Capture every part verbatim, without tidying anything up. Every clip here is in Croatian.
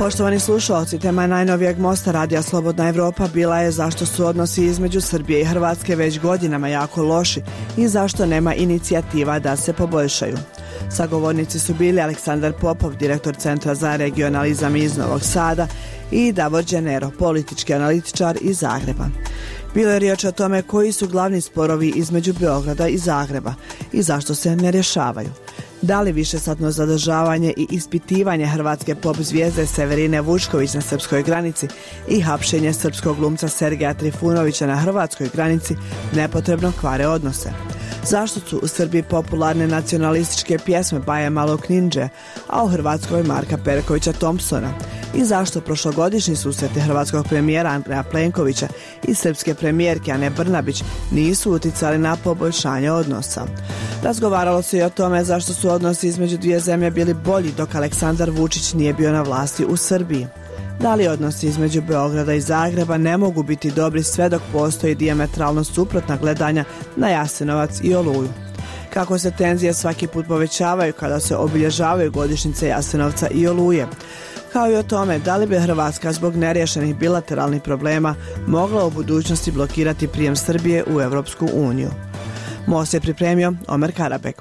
Poštovani slušalci, tema najnovijeg mosta Radija Slobodna Evropa bila je zašto su odnosi između Srbije i Hrvatske već godinama jako loši i zašto nema inicijativa da se poboljšaju. Sagovornici su bili Aleksandar Popov, direktor Centra za regionalizam iz Novog Sada, i Davor Đenero, politički analitičar iz Zagreba. Bilo je riječ o tome koji su glavni sporovi između Beograda i Zagreba i zašto se ne rješavaju. Da li višesatno zadržavanje i ispitivanje hrvatske pop zvijezde Severine Vučković na srpskoj granici i hapšenje srpskog glumca Sergeja Trifunovića na hrvatskoj granici nepotrebno kvare odnose? Zašto su u Srbiji popularne nacionalističke pjesme Baje Malog Nindže, a u Hrvatskoj Marka Perkovića Thompsona? I zašto prošlogodišnji susreti hrvatskog premijera Andreja Plenkovića i srpske premijerke Ane Brnabić nisu uticali na poboljšanje odnosa? Razgovaralo se i o tome zašto su odnosi između dvije zemlje bili bolji dok Aleksandar Vučić nije bio na vlasti u Srbiji. Da li odnosi između Beograda i Zagreba ne mogu biti dobri sve dok postoji dijametralno suprotna gledanja na Jasenovac i Oluju? Kako se tenzije svaki put povećavaju kada se obilježavaju godišnjice Jasenovca i Oluje? Kao i o tome da li bi Hrvatska zbog neriješenih bilateralnih problema mogla u budućnosti blokirati prijem Srbije u Europsku uniju. Most je pripremio Omer Karabek.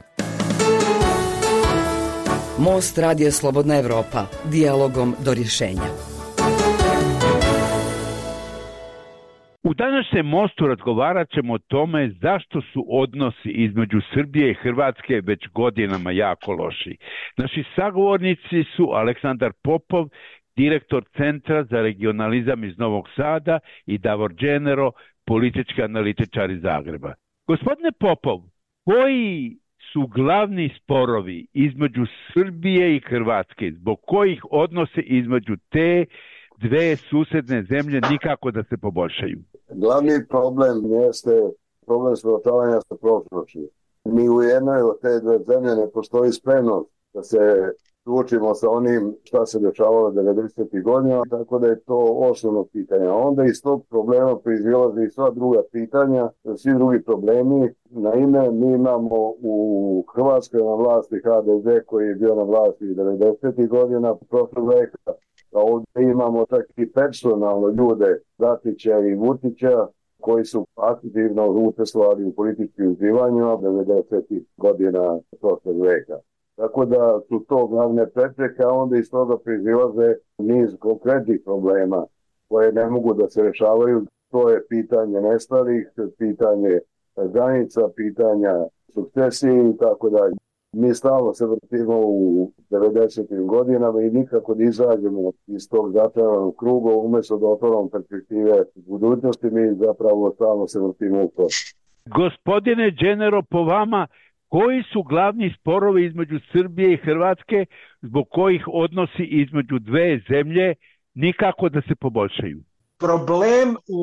Most Radija Slobodna Evropa, dijalogom do rješenja. U današnjem mostu razgovarat ćemo o tome zašto su odnosi između Srbije i Hrvatske već godinama jako loši. Naši sagovornici su Aleksandar Popov, direktor Centra za regionalizam iz Novog Sada, i Davor Đenero, politički analitičar iz Zagreba. Gospodine Popov, koji su glavni sporovi između Srbije i Hrvatske, zbog kojih odnose između te dve susjedne zemlje nikako da se poboljšaju? Glavni problem jeste problem suočavanja sa prošlošću. Ni u jednoj od te dve zemlje ne postoji spremnost da se suočimo sa onim šta se dešavalo devedesetih godina, tako da je to osnovno pitanje. Onda iz tog problema proizilaze i sva druga pitanja, svi drugi problemi. Naime, mi imamo u Hrvatskoj na vlasti ha de ze koji je bio na vlasti devedesetih godina prošlog veka. Ovdje imamo čak i personalno ljude Dačića i Vučića koji su aktivno učestvovali u političkim zbivanjima devedesetih godina prošlog veka. Tako da su to glavne prepreke, a onda iz toga proizilaze niz konkretnih problema koje ne mogu da se rešavaju. To je pitanje nestalih, pitanje granica, pitanja sukcesije i tako dalje. Mi stalno se vrtimo u devedesetim godinama i nikako da izađemo iz tog začaranog kruga, umjesto da otvorimo perspektive budućnosti, mi zapravo stalno se vrtimo u to. Gospodine Đenero, po vama, koji su glavni sporovi između Srbije i Hrvatske zbog kojih odnosi između dve zemlje nikako da se poboljšaju? Problem u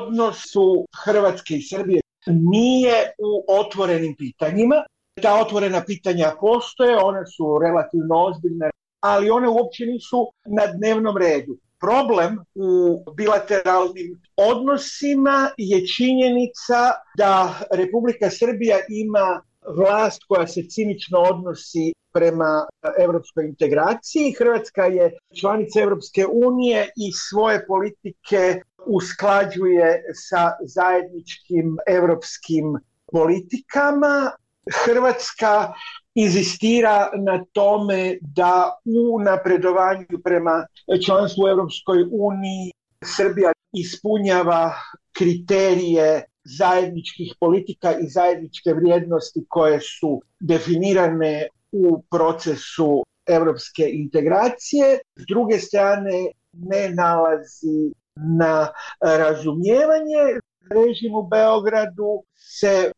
odnosu Hrvatske i Srbije nije u otvorenim pitanjima. Ta otvorena pitanja postoje, one su relativno ozbiljne, ali one uopće nisu na dnevnom redu. Problem u bilateralnim odnosima je činjenica da Republika Srbija ima vlast koja se cinično odnosi prema evropskoj integraciji. Hrvatska je članica Evropske unije i svoje politike usklađuje sa zajedničkim evropskim politikama. Hrvatska inzistira na tome da u napredovanju prema članstvu u Europskoj uniji Srbija ispunjava kriterije zajedničkih politika i zajedničke vrijednosti koje su definirane u procesu europske integracije. S druge strane, ne nalazi na razumijevanje. Režim u Beogradu se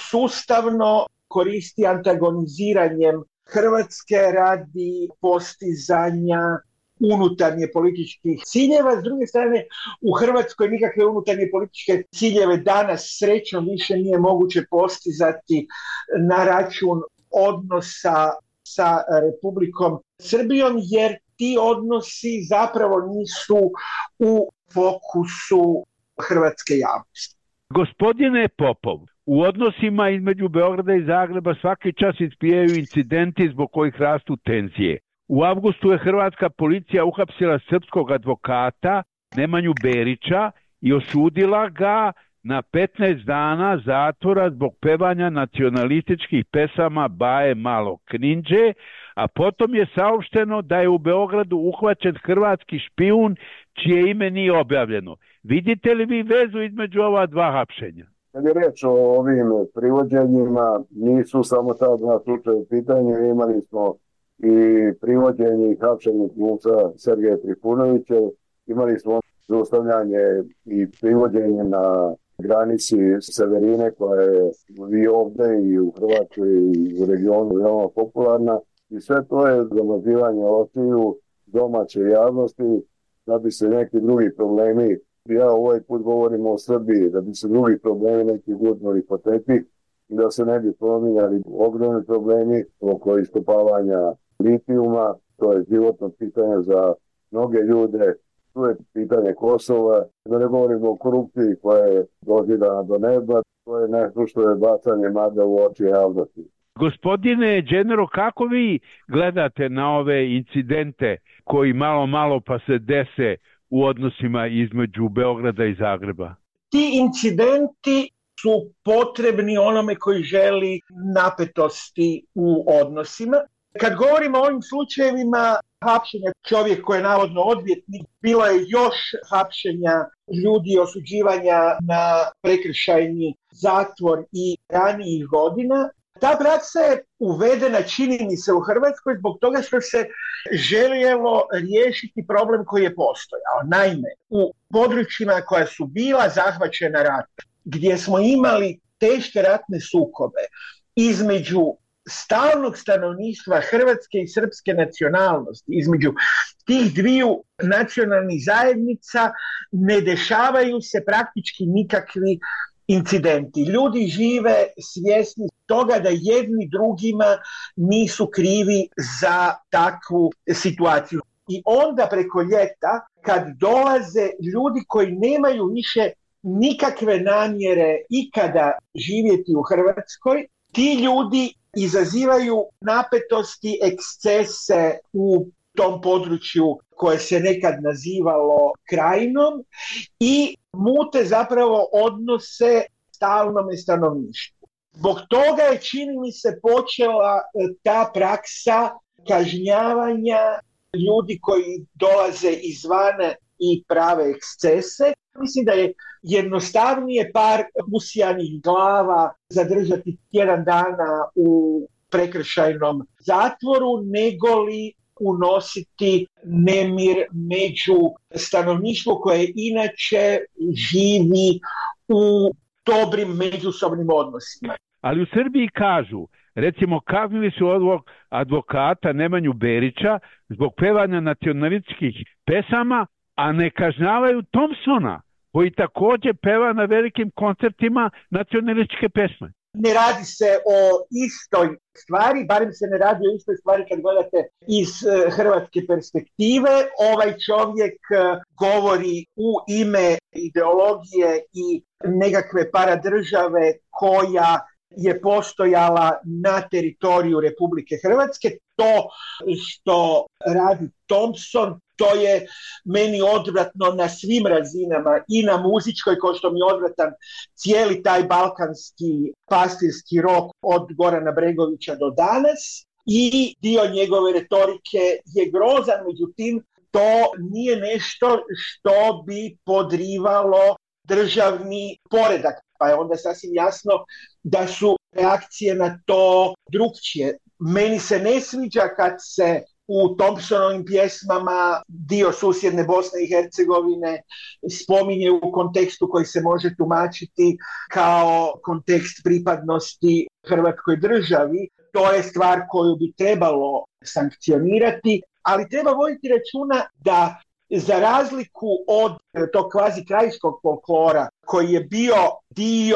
sustavno koristi antagoniziranjem Hrvatske radi postizanja unutarnje političkih ciljeva. S druge strane, u Hrvatskoj nikakve unutarnje političke ciljeve danas srećom više nije moguće postizati na račun odnosa sa Republikom Srbijom, jer ti odnosi zapravo nisu u fokusu hrvatske javnosti. Gospodine Popov, u odnosima između Beograda i Zagreba svaki čas ispijaju incidenti zbog kojih rastu tenzije. U avgustu je hrvatska policija uhapsila srpskog advokata Nemanju Berića i osudila ga na petnaest dana zatvora zbog pevanja nacionalističkih pesama Baje Malog Knindže, a potom je saopšteno da je u Beogradu uhvaćen hrvatski špijun čije ime nije objavljeno. Vidite li vi vezu između ova dva hapšenja? Kad je reč o ovim privođenjima, nisu samo ta dva slučaja u pitanju, imali smo i privođenje i hapšenje glumca Sergeja Trifunovića, imali smo zaustavljanje i privođenje na granici Severine koja je i ovdje i u Hrvatskoj i u regionu veoma popularna i sve to je zamazivanje očiju domaće javnosti da bi se neki drugi problemi, ja ovaj put govorim o Srbiji, da bi se drugi problemi neki gurnuli po tepih i da se ne bi pominjali ogromni problemi oko iskopavanja litijuma, to je životno pitanje za mnoge ljude. Tu je pitanje Kosova, da ne govorimo o korupciji koja je dozidana do neba, to je nešto što je bacanje magla u oči javnosti. Gospodine Đenero, kako vi gledate na ove incidente koji malo malo pa se dese u odnosima između Beograda i Zagreba? Ti incidenti su potrebni onome koji želi napetosti u odnosima. Kad govorimo o ovim slučajevima hapšenja čovjek koji je navodno odvjetnik, bilo je još hapšenja ljudi, osuđivanja na prekršajni zatvor i ranijih godina. Ta praksa je uvedena, čini mi se, u Hrvatskoj zbog toga što se željelo riješiti problem koji je postojao. Naime, u područjima koja su bila zahvaćena ratom, gdje smo imali teške ratne sukobe između stalnog stanovništva hrvatske i srpske nacionalnosti, između tih dviju nacionalnih zajednica ne dešavaju se praktički nikakvi incidenti. Ljudi žive svjesni toga da jedni drugima nisu krivi za takvu situaciju. I onda preko ljeta, kad dolaze ljudi koji nemaju više nikakve namjere ikada živjeti u Hrvatskoj, ti ljudi izazivaju napetosti, ekscese u tom području koje se nekad nazivalo Krajinom i mute zapravo odnose stalnome stanovništvu. Zbog toga je, čini mi se, počela ta praksa kažnjavanja ljudi koji dolaze izvana i prave ekscese. Mislim da je jednostavnije par usijanih glava zadržati tjedan dana u prekršajnom zatvoru nego li unositi nemir među stanovništvo koje inače živi u dobrim međusobnim odnosima. Ali u Srbiji kažu, recimo, kaznili su ovog advokata Nemanju Berića zbog pevanja nacionalističkih pesama, a ne kažnjavaju Thompsona, koji također peva na velikim koncertima nacionalističke pesme. Ne radi se o istoj stvari, barem se ne radi o istoj stvari kad gledate iz hrvatske perspektive. Ovaj čovjek govori u ime ideologije i nekakve paradržave koja je postojala na teritoriju Republike Hrvatske. To što radi Thompson, to je meni odvratno na svim razinama, i na muzičkoj, kao što mi je odvratan cijeli taj balkanski pastirski rok od Gorana Bregovića do danas, i dio njegove retorike je grozan, međutim to nije nešto što bi podrivalo državni poredak, pa je onda sasvim jasno da su reakcije na to drukčije. Meni se ne sviđa kad se u Thompsonovim pjesmama dio susjedne Bosne i Hercegovine spominje u kontekstu koji se može tumačiti kao kontekst pripadnosti Hrvatskoj državi. To je stvar koju bi trebalo sankcionirati, ali treba voditi računa da za razliku od tog kvazi krajiškog folklora koji je bio dio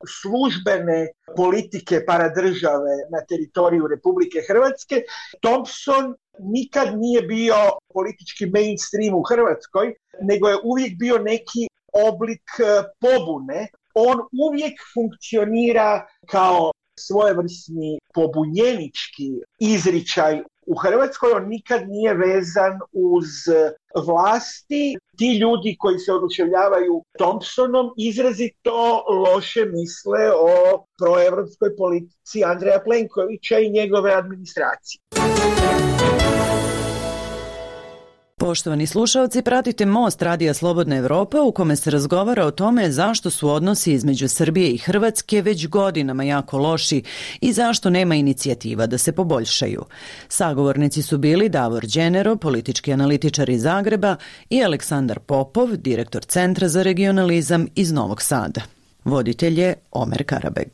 službene politike paradržave na teritoriju Republike Hrvatske, Thompson nikad nije bio politički mainstream u Hrvatskoj, nego je uvijek bio neki oblik pobune. On uvijek funkcionira kao svojevrsni pobunjenički izričaj u Hrvatskoj, on nikad nije vezan uz vlasti. Ti ljudi koji se oduševljavaju Thompsonom izrazito loše misle o proevropskoj politici Andreja Plenkovića i njegove administracije. Poštovani slušalci, pratite Most Radija Slobodna Evropa u kome se razgovara o tome zašto su odnosi između Srbije i Hrvatske već godinama jako loši i zašto nema inicijativa da se poboljšaju. Sagovornici su bili Davor Đenero, politički analitičar iz Zagreba, i Aleksandar Popov, direktor Centra za regionalizam iz Novog Sada. Voditelj je Omer Karabeg.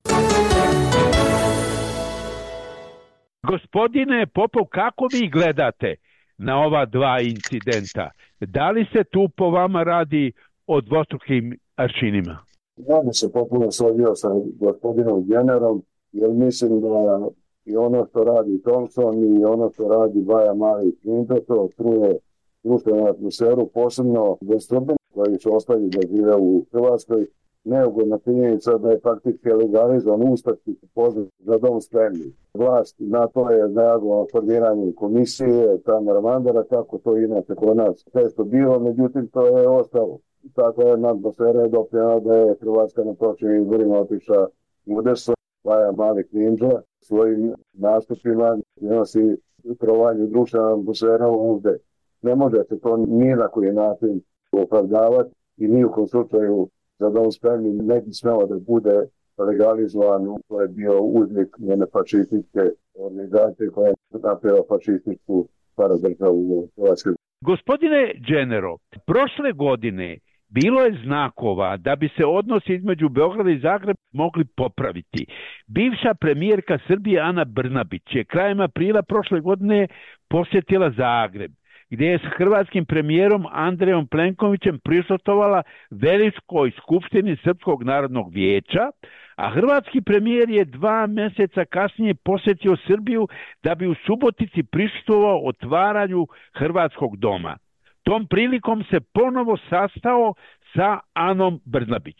Gospodine Popov, kako vi gledate na ova dva incidenta? Da li se tu po vama radi o dvostrukim aršinima? Ja bi se potpuno složio sa gospodinom Đenerom, jer mislim da i ono što radi Thompson i ono što radi Baja Mali i Klinto, to truje društvenu atmosferu, posebno bez Srbina koji su ostali da žive u Hrvatskoj. Neugodna činjenica da je faktički legalizovan ustaški poziv za dom spremni. Vlast na to je najavila formiranje komisije, Tamara Mandara, kako to inače kod nas često bilo, međutim to je ostalo. Tako je atmosfera je doprinjela da je Hrvatska na prošlim izborima otišla u desno. Baja Mali Klinđa svojim nastupima nosi trovanju društvena atmosfera ovde. Ne može se to ni na koji način opravdavati i ni u kom slučaju za dom spremni ne bi smelo da bude legalizovan. To je bio uznik njene fašističke organizacije koja je napravila fašističku paradržavu u Hrvatskoj. Gospodine Đenero, prošle godine bilo je znakova da bi se odnosi između Beograda i Zagreba mogli popraviti. Bivša premijerka Srbije Ana Brnabić je krajem aprila prošle godine posjetila Zagreb, gdje je s hrvatskim premijerom Andrejom Plenkovićem prisustvovala Velikoj skupštini Srpskog narodnog vijeća, a hrvatski premijer je dva mjeseca kasnije posjetio Srbiju da bi u Subotici prisustvovao otvaranju Hrvatskog doma. Tom prilikom se ponovo sastao sa Anom Brnabić.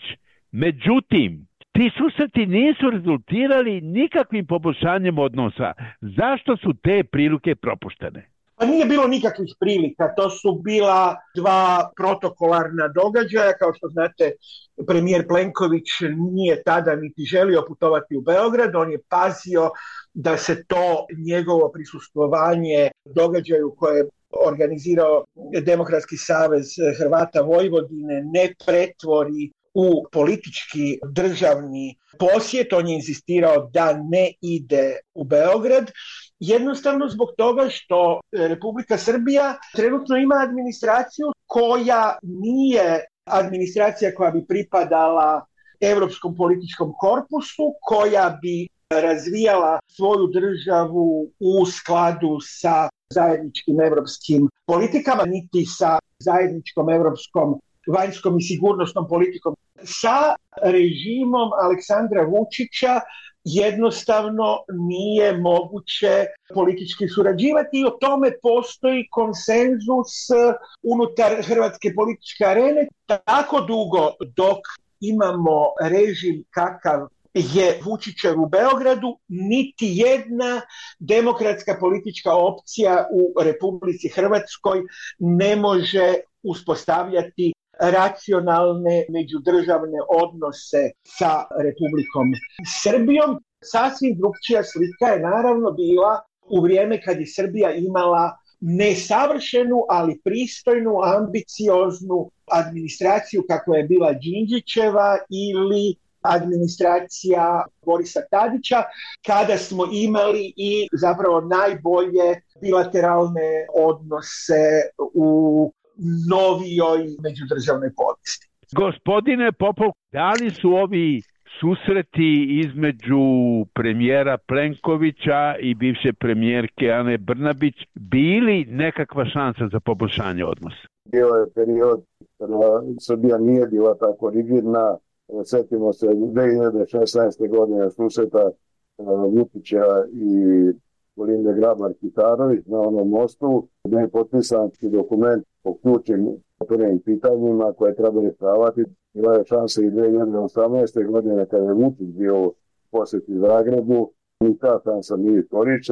Međutim, ti susreti nisu rezultirali nikakvim poboljšanjem odnosa. Zašto su te prilike propuštene? Pa nije bilo nikakvih prilika, to su bila dva protokolarna događaja. Kao što znate, premijer Plenković nije tada niti želio putovati u Beograd, on je pazio da se to njegovo prisustvovanje događaju koje je organizirao Demokratski savez Hrvata Vojvodine ne pretvori u politički državni posjet. On je insistirao da ne ide u Beograd, jednostavno zbog toga što Republika Srbija trenutno ima administraciju koja nije administracija koja bi pripadala Evropskom političkom korpusu, koja bi razvijala svoju državu u skladu sa zajedničkim evropskim politikama, niti sa zajedničkom evropskom vanjskom i sigurnosnom politikom. Sa režimom Aleksandra Vučića jednostavno nije moguće politički surađivati i o tome postoji konsenzus unutar hrvatske političke arene. Tako dugo dok imamo režim kakav je Vučićev u Beogradu, niti jedna demokratska politička opcija u Republici Hrvatskoj ne može uspostavljati racionalne međudržavne odnose sa Republikom Srbijom. Sasvim drugčija slika je naravno bila u vrijeme kad je Srbija imala nesavršenu, ali pristojnu, ambicioznu administraciju kakva je bila Đinđićeva ili administracija Borisa Tadića, kada smo imali i zapravo najbolje bilateralne odnose u novijoj međudržavnoj povijesti. Gospodine Popov, da li su ovi susreti između premijera Plenkovića i bivše premijerke Ane Brnabić bili nekakva šansa za poboljšanje odnosa? Bio je period kada Srbija nije bila tako rigidna. Sjetimo se dvije hiljade šesnaeste. godine susreta Vučića i Kolinde Grabar-Kitarović na onom mostu, gdje je potpisan dokument o ključnim otvorenim pitanjima koje treba rješavati. Bila je šansa i dvije hiljade osamnaeste. godine kada je Vučić bio u posjeti Zagrebu, i ta šansa nije iskorištena.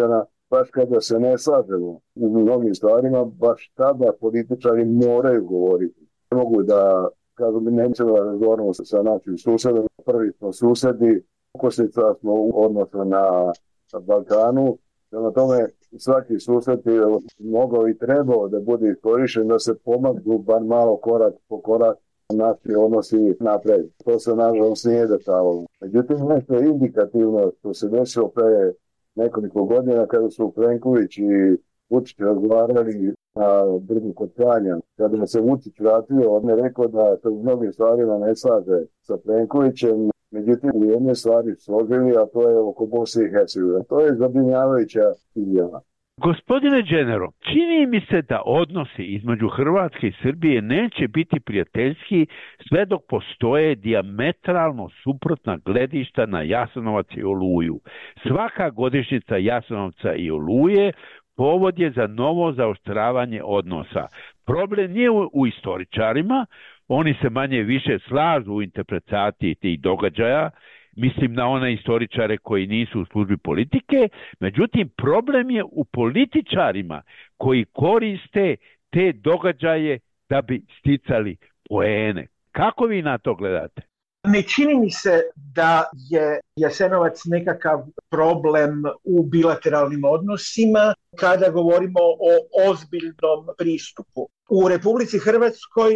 baš kada se ne slažemo u mnogim stvarima, baš tada političari moraju govoriti. Ne mogu da, kažu mi, nećemo da razgovaramo sa našim susedom, prvi smo susedi, okosnica smo u odnosu na Balkanu. Prema tome, svaki susret je mogao i trebao da bude iskorišten da se pomagnu bar malo korak po korak naši odnosi napred. To se nažalost nije dešavalo. Međutim, nešto je indikativno što se desilo pre nekoliko godina kada su Plenković i Vučić razgovarali na Brdu kod Kranja. Kada se Vučić vratio, on je rekao da se u mnogim stvarima ne slaže sa Plenkovićem. Međutim, u jedne stvari složili, a to je oko Bosne i Hercegovine. To je zabrinjavajuća izjava. Gospodine Dženero, čini mi se da odnosi između Hrvatske i Srbije neće biti prijateljski sve dok postoje dijametralno suprotna gledišta na Jasenovac i Oluju. Svaka godišnjica Jasenovca i Oluje povod je za novo zaoštravanje odnosa. Problem nije u, u istoričarima, oni se manje više slažu u interpretaciji tih događaja, mislim na one istoričare koji nisu u službi politike, međutim problem je u političarima koji koriste te događaje da bi sticali poene. Kako vi na to gledate? Ne čini mi se da je Jasenovac nekakav problem u bilateralnim odnosima kada govorimo o ozbiljnom pristupu. U Republici Hrvatskoj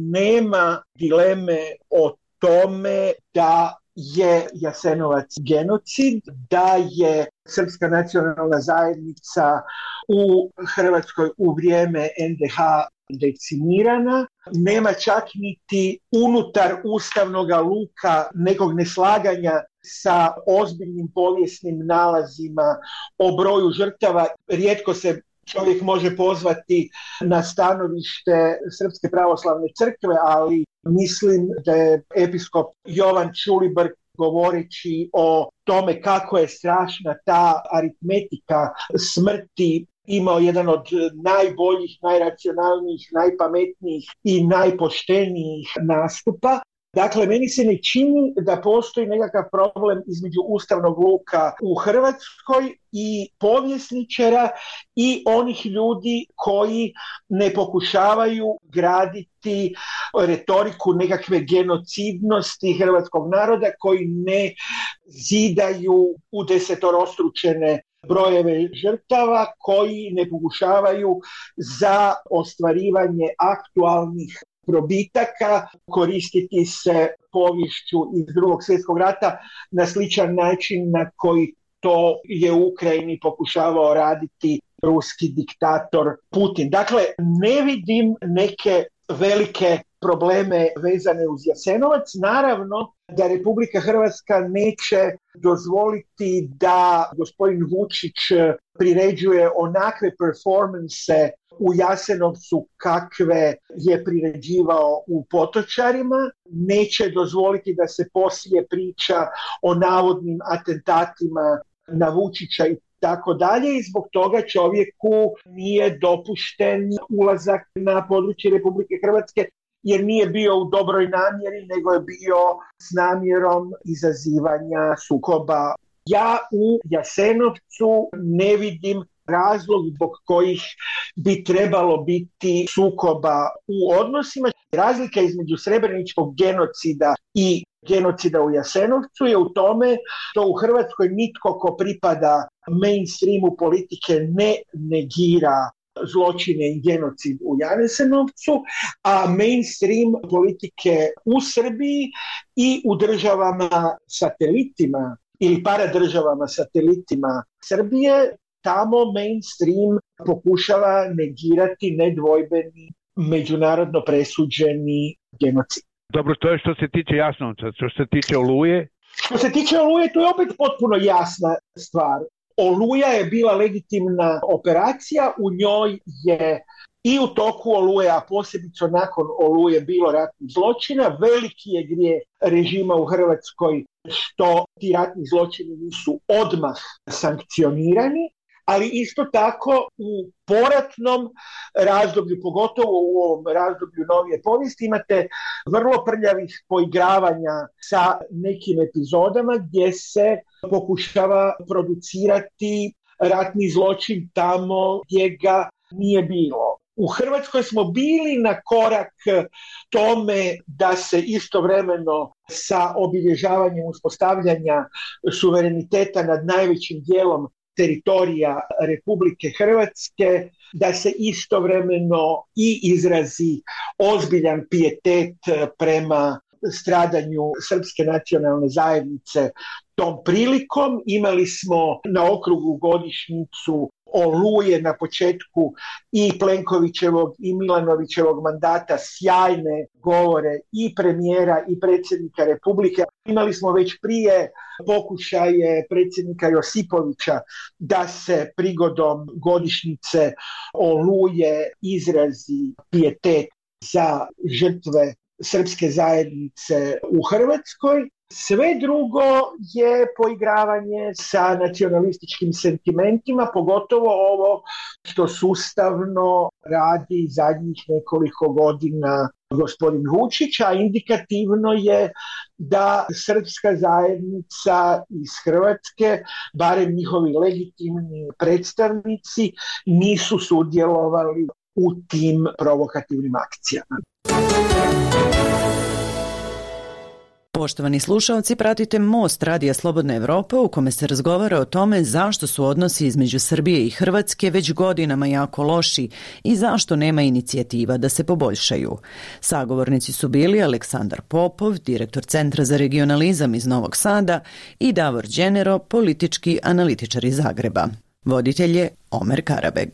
nema dileme o tome da je Jasenovac genocid, da je Srpska nacionalna zajednica u Hrvatskoj u vrijeme en de ha decimirana. Nema čak niti unutar ustavnog luka nekog neslaganja sa ozbiljnim povijesnim nalazima o broju žrtava. Rijetko se čovjek može pozvati na stanovište Srpske pravoslavne crkve, ali mislim da je episkop Jovan Čulibrk govoreći o tome kako je strašna ta aritmetika smrti imao jedan od najboljih, najracionalnijih, najpametnijih i najpoštenijih nastupa. Dakle, meni se ne čini da postoji nekakav problem između ustavnog luka u Hrvatskoj i povjesničara i onih ljudi koji ne pokušavaju graditi retoriku nekakve genocidnosti hrvatskog naroda, koji ne zidaju u desetorostručene brojeve žrtava, koji ne pokušavaju za ostvarivanje aktualnih probitaka koristiti se poviješću iz Drugog svjetskog rata na sličan način na koji to je u Ukrajini pokušavao raditi ruski diktator Putin. Dakle, ne vidim neke velike probleme vezane uz Jasenovac. Naravno da Republika Hrvatska neće dozvoliti da gospodin Vučić priređuje onakve performanse u Jasenovcu kakve je priređivao u Potočarima, neće dozvoliti da se poslije priča o navodnim atentatima na Vučića i tako dalje, i zbog toga čovjeku nije dopušten ulazak na područje Republike Hrvatske, jer nije bio u dobroj namjeri, nego je bio s namjerom izazivanja sukoba. Ja u Jasenovcu ne vidim razlog zbog kojih bi trebalo biti sukoba u odnosima. Razlika između srebreničkog genocida i genocida u Jasenovcu je u tome što u Hrvatskoj nitko ko pripada mainstreamu politike ne negira zločine i genocid u Jasenovcu, a mainstream politike u Srbiji i u državama satelitima ili paradržavama satelitima Srbije, tamo mainstream pokušava negirati nedvojbeni međunarodno presuđeni genocid. Dobro, to je što se tiče Jasenovca. Što se tiče Oluje? Što se tiče Oluje, to je opet potpuno jasna stvar. Oluja je bila legitimna operacija, u njoj je i u toku Oluje, a posebice nakon Oluje bilo ratnih zločina. Veliki je grijeh režima u Hrvatskoj što ti ratni zločini nisu odmah sankcionirani, ali isto tako u poratnom razdoblju, pogotovo u ovom razdoblju novije povijesti, imate vrlo prljavih poigravanja sa nekim epizodama gdje se pokušava producirati ratni zločin tamo gdje ga nije bilo. U Hrvatskoj smo bili na korak tome da se istovremeno sa obilježavanjem uspostavljanja suvereniteta nad najvećim dijelom teritorija Republike Hrvatske, da se istovremeno i izrazi ozbiljan pijetet prema stradanju srpske nacionalne zajednice tom prilikom. Imali smo na okrugu godišnjicu Oluje na početku i Plenkovićevog i Milanovićevog mandata, sjajne govore i premijera i predsjednika Republike. Imali smo već prije pokušaje predsjednika Josipovića da se prigodom godišnjice Oluje izrazi pijetet za žrtve srpske zajednice u Hrvatskoj. Sve drugo je poigravanje sa nacionalističkim sentimentima, pogotovo ovo što sustavno radi zadnjih nekoliko godina gospodin Vučić, a indikativno je da srpska zajednica iz Hrvatske, barem njihovi legitimni predstavnici, nisu sudjelovali u tim provokativnim akcijama. Poštovani slušalci, pratite Most Radija Slobodna Evropa u kome se razgovara o tome zašto su odnosi između Srbije i Hrvatske već godinama jako loši i zašto nema inicijativa da se poboljšaju. Sagovornici su bili Aleksandar Popov, direktor Centra za regionalizam iz Novog Sada, i Davor Đenero, politički analitičar iz Zagreba. Voditelj je Omer Karabeg.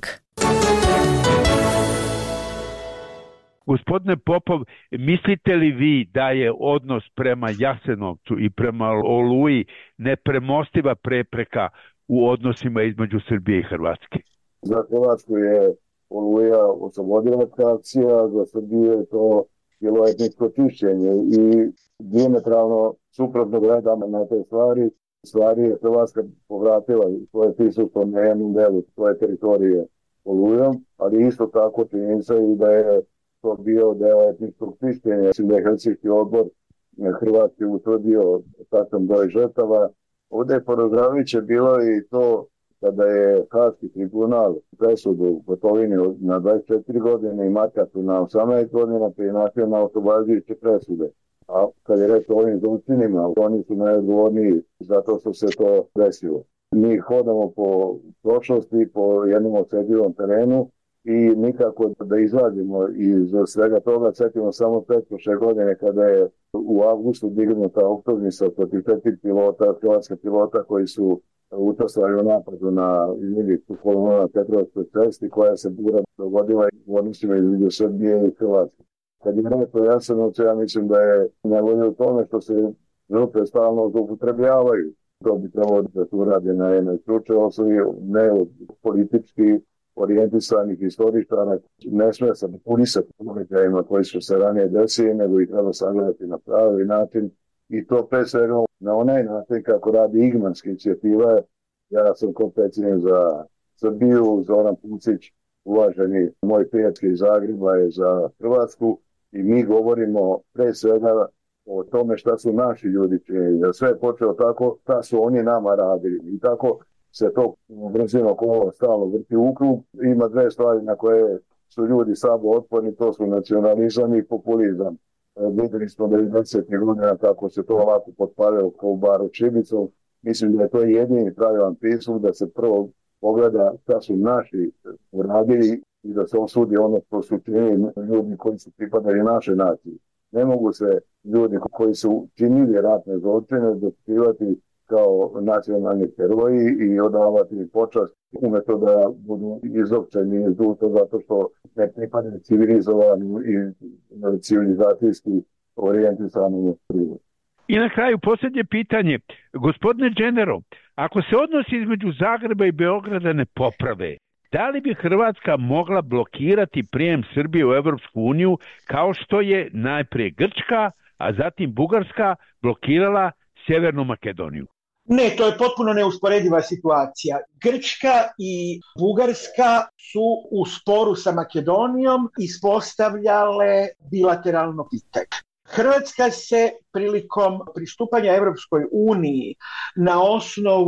Gospodine Popov, mislite li vi da je odnos prema Jasenovcu i prema Oluji nepremostiva prepreka u odnosima između Srbije i Hrvatske? Za Hrvatsku je Oluja oslobodilačka akcija, za Srbiju je to bilo etničko čišćenje i dijametralno suprotno gledamo na te stvari. Stvari je Hrvatska povratila svoje prisustvo na jednom delu svoje teritorije Olujom, ali isto tako činjenica i da je to bio deo etničkog čišćenja. Mislim da je Helsinški odbor Hrvatske utvrdio tačan broj žrtava. Ovdje je porazdraviće bilo i to kada je Haški tribunal presudu Gotovini na dvadeset četiri godine i Markaču na osamnaest godina prinašio na oslobađajuće presude. A kad je reč o ovim zločinima, oni su najodgovorniji zato što se to desilo. Mi hodamo po prošlosti, po jednom osjetljivom terenu i nikako da izvadimo iz svega toga. Sjetimo samo pretprošle godine kada je u avgustu dignuta optužnica protiv četiri pilota, hrvatska pilota koji su učestvovali u napadu na između kolonu na Petrovskoj cesti koja se bura dogodila u odnosima između Srbije i Hrvatske. Kad je reč o Jasenovcu, ja mislim da je najbolje u tome što se žrtve stalno zloupotrebljavaju. To bi trebalo da se uradi na jednoj stručnoj osnovi, ne od politički orijentisanih istoričara. Ne smije se punisati događajima koji su se ranije desili, nego ih treba sagledati na pravi način i to pre svega na onaj način kako radi Igmanska inicijativa. Ja sam kao predsjednik za Srbiju, Zoran Pucić, uvaženi moj prijatelj iz Zagreba, je za Hrvatsku i mi govorimo pre svega o tome šta su naši ljudi činili. Da sve je počelo tako, šta su oni nama radili i tako se to brzino kolo stalo vrti u krug. Ima dve stvari na koje su ljudi slabo otporni, to su nacionalizam i populizam. Vidjeli smo devedesetih godina kako se to ovako potpalilo kao u baru Čibicom. Mislim da je to jedini pravilan pristup, da se prvo pogleda šta su naši uradili i da se osudi ono što su činili ljudi koji su pripadali naše nacije. Ne mogu se ljudi koji su činili ratne zločine dočekivati kao nacionalni heroji i odavati počast umjesto da budu izopćeni iz društva zato što ne pripadaju civilizovanju i civilizacijski orijentisanom prirodu. I na kraju posljednje pitanje. Gospodine Đenero, ako se odnosi između Zagreba i Beograda ne poprave, da li bi Hrvatska mogla blokirati prijem Srbije u Evropsku uniju kao što je najprije Grčka, a zatim Bugarska blokirala Sjevernu Makedoniju? Ne, to je potpuno neusporediva situacija. Grčka i Bugarska su u sporu sa Makedonijom ispostavljale bilateralno pitanje. Hrvatska se prilikom pristupanja Evropskoj uniji na osnovu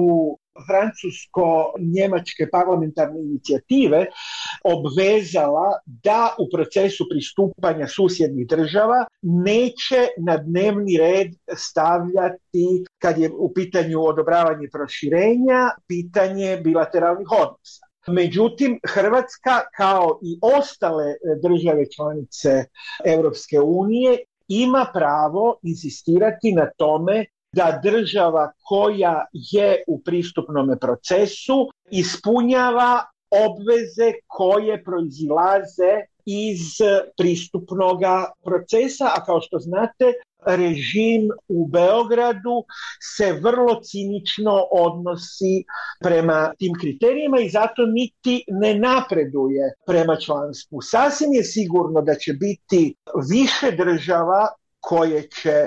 francusko-njemačke parlamentarne inicijative obvezala da u procesu pristupanja susjednih država neće na dnevni red stavljati, kad je u pitanju odobravanje proširenja, pitanje bilateralnih odnosa. Međutim, Hrvatska kao i ostale države članice Europske unije ima pravo insistirati na tome da država koja je u pristupnom procesu ispunjava obveze koje proizilaze iz pristupnog procesa, a kao što znate, režim u Beogradu se vrlo cinično odnosi prema tim kriterijima i zato niti ne napreduje prema članstvu. Sasvim je sigurno da će biti više država koje će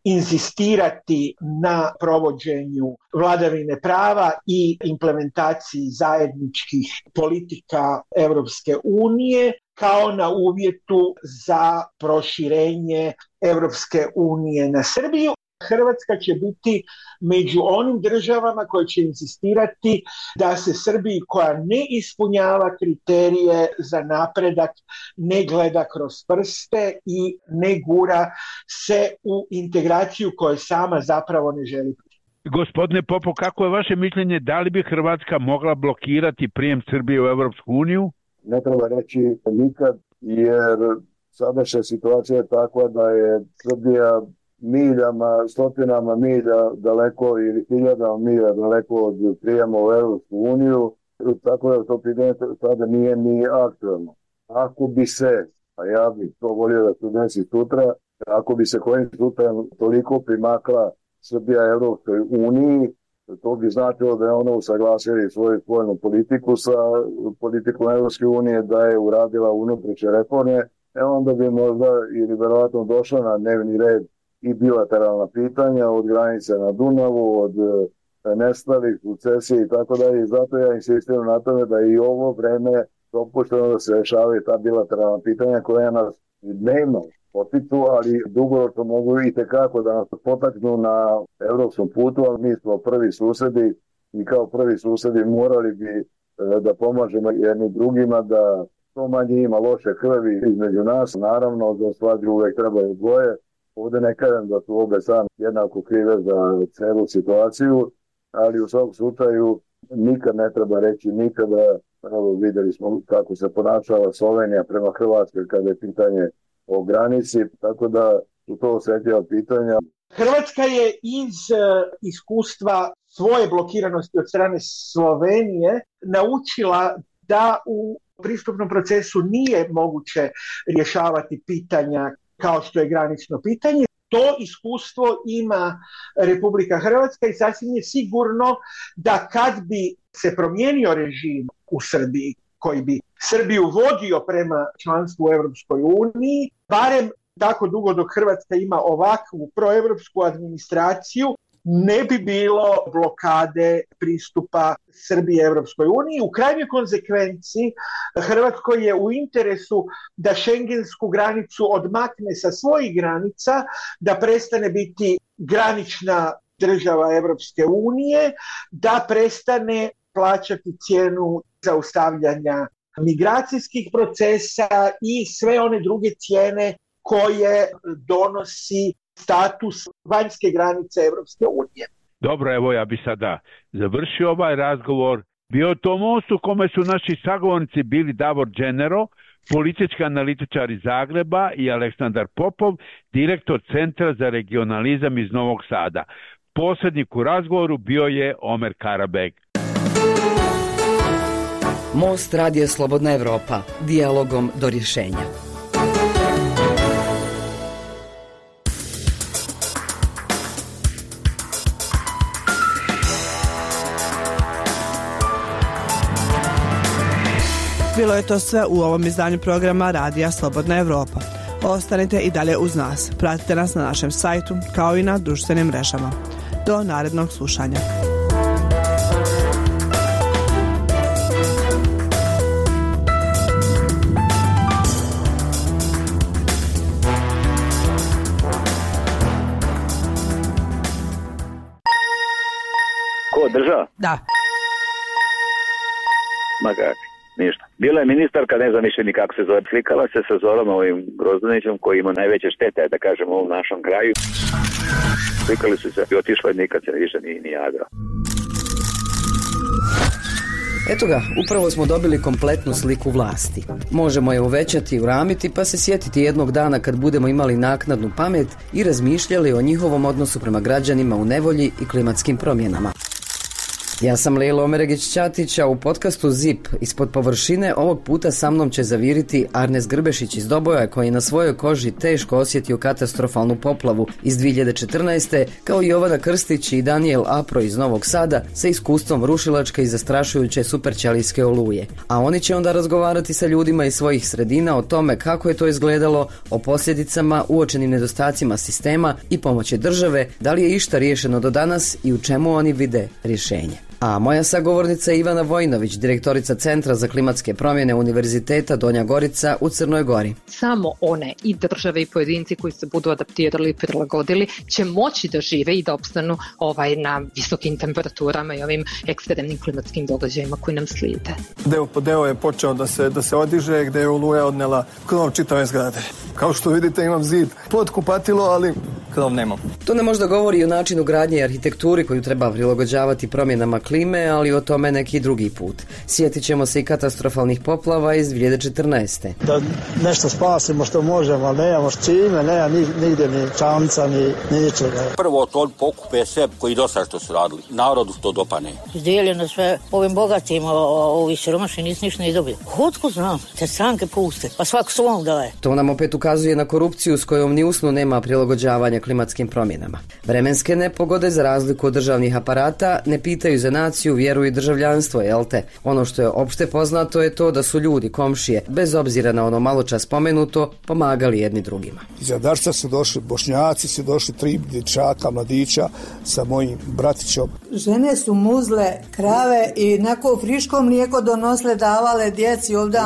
inzistirati na provođenju vladavine prava i implementaciji zajedničkih politika Europske unije kao na uvjetu za proširenje Europske unije na Srbiju. Hrvatska će biti među onim državama koje će insistirati da se Srbiji koja ne ispunjava kriterije za napredak ne gleda kroz prste i ne gura se u integraciju koju sama zapravo ne želi. Gospodine Popov, kako je vaše mišljenje, da li bi Hrvatska mogla blokirati prijem Srbije u Europsku uniju? Ne treba reći nikad, jer sadašnja situacija je takva da je Srbija miljama, stotinama milja daleko ili hiljadama milja daleko od prijema u Europsku uniju, tako da to pitanje sada nije ni aktualno. Ako bi se, a ja bih to volio da se desi sutra, ako bi se kojim slučajem toliko primakla Srbija Europskoj uniji, to bi značilo da je ono usaglasili svoju spoljnu politiku sa politikom Europske unije, da je uradila unutrašnje reforme, e onda bi možda ili verovatno došla na dnevni red i bilateralna pitanja od granice na Dunavu, od nestalih, sukcesije i tako dalje. I zato ja insistiram na tome da i ovo vreme dopušteno da se rešavaju ta bilateralna pitanja koja nas dnevno potiču, ali dugoročno mogu i tekako da nas potaknu na evropskom putu, ali mi smo prvi susedi i kao prvi susedi morali bi da pomažemo jedni drugima, da to manje ima loše krvi između nas. Naravno, za svađu uvek trebaju dvoje. Ovde ne kažem da su obe strane jednako krive za celu situaciju, ali u svakom slučaju nikad ne treba reći nikada. Evo, videli smo kako se ponašala Slovenija prema Hrvatskoj kada je pitanje o granici, tako da su to osjetljiva pitanja. Hrvatska je iz uh, iskustva svoje blokiranosti od strane Slovenije naučila da u pristupnom procesu nije moguće rješavati pitanja kao što je granično pitanje. To iskustvo ima Republika Hrvatska i sasvim je sigurno da kad bi se promijenio režim u Srbiji, koji bi Srbiju vodio prema članstvu u Europskoj uniji, barem tako dugo dok Hrvatska ima ovakvu proevropsku administraciju, ne bi bilo blokade pristupa Srbije Europskoj uniji. U krajnjoj konsekvenci Hrvatskoj je u interesu da šengensku granicu odmakne sa svojih granica, da prestane biti granična država Europske unije, da prestane plaćati cijenu zaustavljanja migracijskih procesa i sve one druge cijene koje donosi status vanjske granice Europske unije. Dobro, evo ja bi sada završio ovaj razgovor. Bio to most u kome su naši sagovornici bili Davor Dženero, politički analitičar iz Zagreba, i Aleksandar Popov, direktor Centra za regionalizam iz Novog Sada. Posrednik u razgovoru bio je Omer Karabeg. Most Radio Slobodna Evropa. Dijalogom do rješenja. Bilo je to sve u ovom izdanju programa Radija Slobodna Evropa. Ostanite i dalje uz nas. Pratite nas na našem sajtu kao i na društvenim mrežama. Do narednog slušanja. Ko, država? Da. Ma kako, ništa. Bila je ministarka, ne znam više ni kako se zove, slikala se sa Zorom ovim Grozdanićem koji ima najveće štete, da kažem, u ovom našem kraju. Slikali su se i otišla i nikad se više ni, ni javila. Eto ga, upravo smo dobili kompletnu sliku vlasti. Možemo je uvećati i uramiti pa se sjetiti jednog dana kad budemo imali naknadnu pamet i razmišljali o njihovom odnosu prema građanima u nevolji i klimatskim promjenama. Ja sam Lejla Omeregić-Ćatić, a u podcastu Zip ispod površine ovog puta sa mnom će zaviriti Arnes Grbešić iz Doboja koji je na svojoj koži teško osjetio katastrofalnu poplavu iz dvije hiljade četrnaeste. kao i Jovana Krstić i Daniel Apro iz Novog Sada sa iskustvom rušilačke i zastrašujuće superćelijske oluje. A oni će onda razgovarati sa ljudima iz svojih sredina o tome kako je to izgledalo, o posljedicama, uočenim nedostacima sistema i pomoći države, da li je išta riješeno do danas i u čemu oni vide rješenje. A moja sagovornica je Ivana Vojnović, direktorica Centra za klimatske promjene Univerziteta Donja Gorica u Crnoj Gori. Samo one i države i pojedinci koji se budu adaptirali i prilagodili će moći da žive i da opstanu ovaj, na visokim temperaturama i ovim ekstremnim klimatskim događajima koji nam slijede. Deo po deo je počeo da se, da se odiže, gde je oluja odnela krov čitave zgrade. Kao što vidite imam zid pod kupatilo, ali krov nemam. To ne možda govori i o načinu gradnje i arhitekturi koju treba prilagođavati promjenama klime, ali o tome neki drugi put. Sjetit ćemo se i katastrofalnih poplava iz dvije hiljade četrnaeste. Da nešto spasimo što možemo, ali nemamo s čime, nema nigdje ni čamca, ni, ni ničega. Prvo to pokupe sve koji do sad što su radili. Narodu to dopane. Izdijeljeno sve ovim bogatim, ovi siromašni nisu ništa ne dobili. Otko znam, te stranke puste, pa svako svom daje. To nam opet ukazuje na korupciju s kojom ni usnu nema prilagođavanja klimatskim promjenama. Vremenske nepogode, za razliku od državnih aparata, ne pitaju za naciju, vjeru i državljanstvo, jel te? Ono što je opšte poznato je to da su ljudi, komšije, bez obzira na ono malo čas spomenuto, pomagali jedni drugima. Iz Adarca su došli Bošnjaci, su došli tri dječaka, mladića sa mojim bratićom. Žene su muzle krave i neko friško mlijeko donosle, davale djeci ovdje.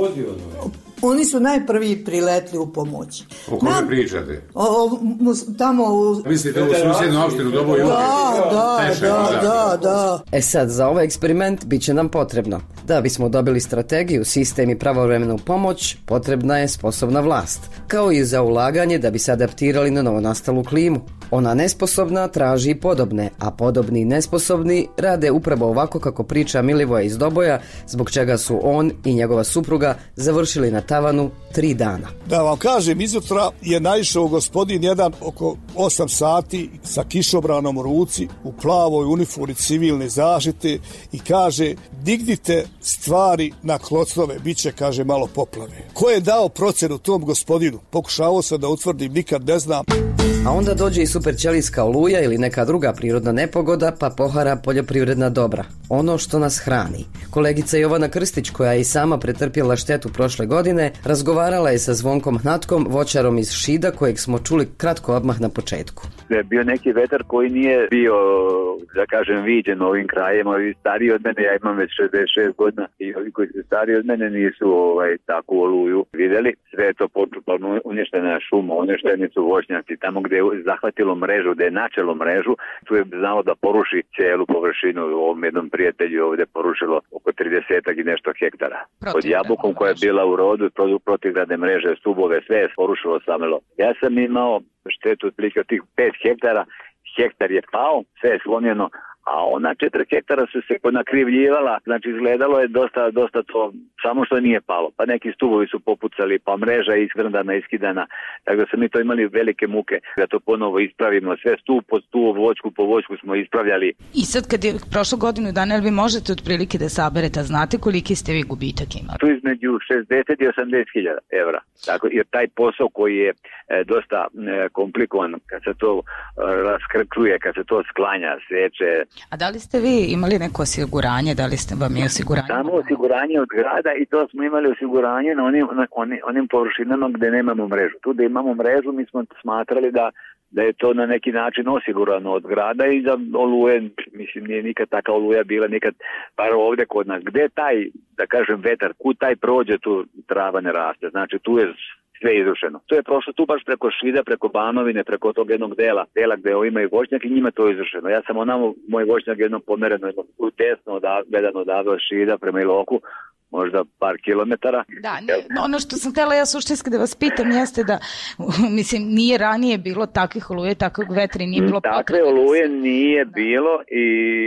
Oni su najprvi priletli u pomoć. O kome Nam, pričate? O, o, tamo u... Mislite u susjednu opštinu Doboju? Da, da, da, da, da. E sad, za ovaj eksperiment bit će nam potrebno. Da bismo dobili strategiju, sistem i pravovremenu pomoć, potrebna je sposobna vlast. Kao i za ulaganje da bi se adaptirali na novonastalu klimu. Ona nesposobna traži i podobne, a podobni i nesposobni rade upravo ovako kako priča Milivoje iz Doboja, zbog čega su on i njegova supruga završili na tavanu tri dana. Da vam kažem, izutra je naišao gospodin jedan oko osam sati sa kišobranom u ruci, u plavoj uniformi civilne zaštite i kaže, dignite stvari na klocnove, bit će, kaže, malo poplave. Ko je dao procenu tom gospodinu? Pokušavao sam da utvrdim, nikad ne znam. A onda dođe i superćelijska oluja ili neka druga prirodna nepogoda, pa pohara poljoprivredna dobra. Ono što nas hrani. Kolegica Jovana Krstić, koja je i sama pretrpjela štetu prošle godine, razgovarala je sa Zvonkom Hnatkom, voćarom iz Šida, kojeg smo čuli kratko odmah na početku. Je bio neki vetar koji nije bio, da kažem, viđen ovim krajem. Ovi stariji od mene, ja imam već šezdeset šest godina, i ovi koji su stariji od mene nisu ovaj, takvu oluju vidjeli. Sve je to počupano, uništena šuma, uništeni su voćnjaci. Tamo gdje je zahvatilo mrežu, gdje je načelo mrežu, tu je znalo da poruši cijelu površinu. U ovom jednom prijatelju ovdje porušilo oko tridesetak i nešto hektara. Pod jabukom koja je bila u rodu, protivgradne mreže, stubove, sve je porušilo samelo. Ja sam imao štetu otprilike od tih pet hektara, hektar je pao, sve je slomljeno, a ona četiri hektara su se ponakrivljivala, znači izgledalo je dosta, dosta to, samo što nije palo, pa neki stubovi su popucali, pa mreža je iskrndana, iskidana, tako da smo mi to imali velike muke da to ponovo ispravimo, sve stup po stup, voćku po voćku smo ispravljali. I sad kad je prošlo godinu dana, vi možete otprilike da saberete, a znate koliki ste vi gubitak imali? Tu između šezdeset i osamdeset hiljada evra, tako, jer taj posao koji je e, dosta e, komplikovan, kad se to e, raskrčuje, kad se to sklanja, seče. A da li ste vi imali neko osiguranje, da li ste vam je osiguranje? Samo osiguranje od grada i to smo imali osiguranje na onim, na onim, onim površinama gdje nemamo mrežu. Tu da imamo mrežu mi smo smatrali da, da je to na neki način osigurano od grada i da oluje, mislim nije nikad taka oluja bila, nikad par ovdje kod nas. Gdje taj, da kažem, vetar, kud taj prođe, tu trava ne raste. Znači tu je sve izrušeno. To je prošlo tu baš preko Šida, preko Banovine, preko tog jednog dela, dela gde imaju voćnjak i njima to je izrušeno. Ja sam onamo, moj voćnjak jednom pomereno, jednom tesno gledano odavde od Šida prema Iloku, možda par kilometara. Da, ne, ono što sam htjela ja suštinski da vas pitam jeste da, mislim, nije ranije bilo takvih oluje, takvog vetra i nije bilo potrebe. Takve oluje nije bilo i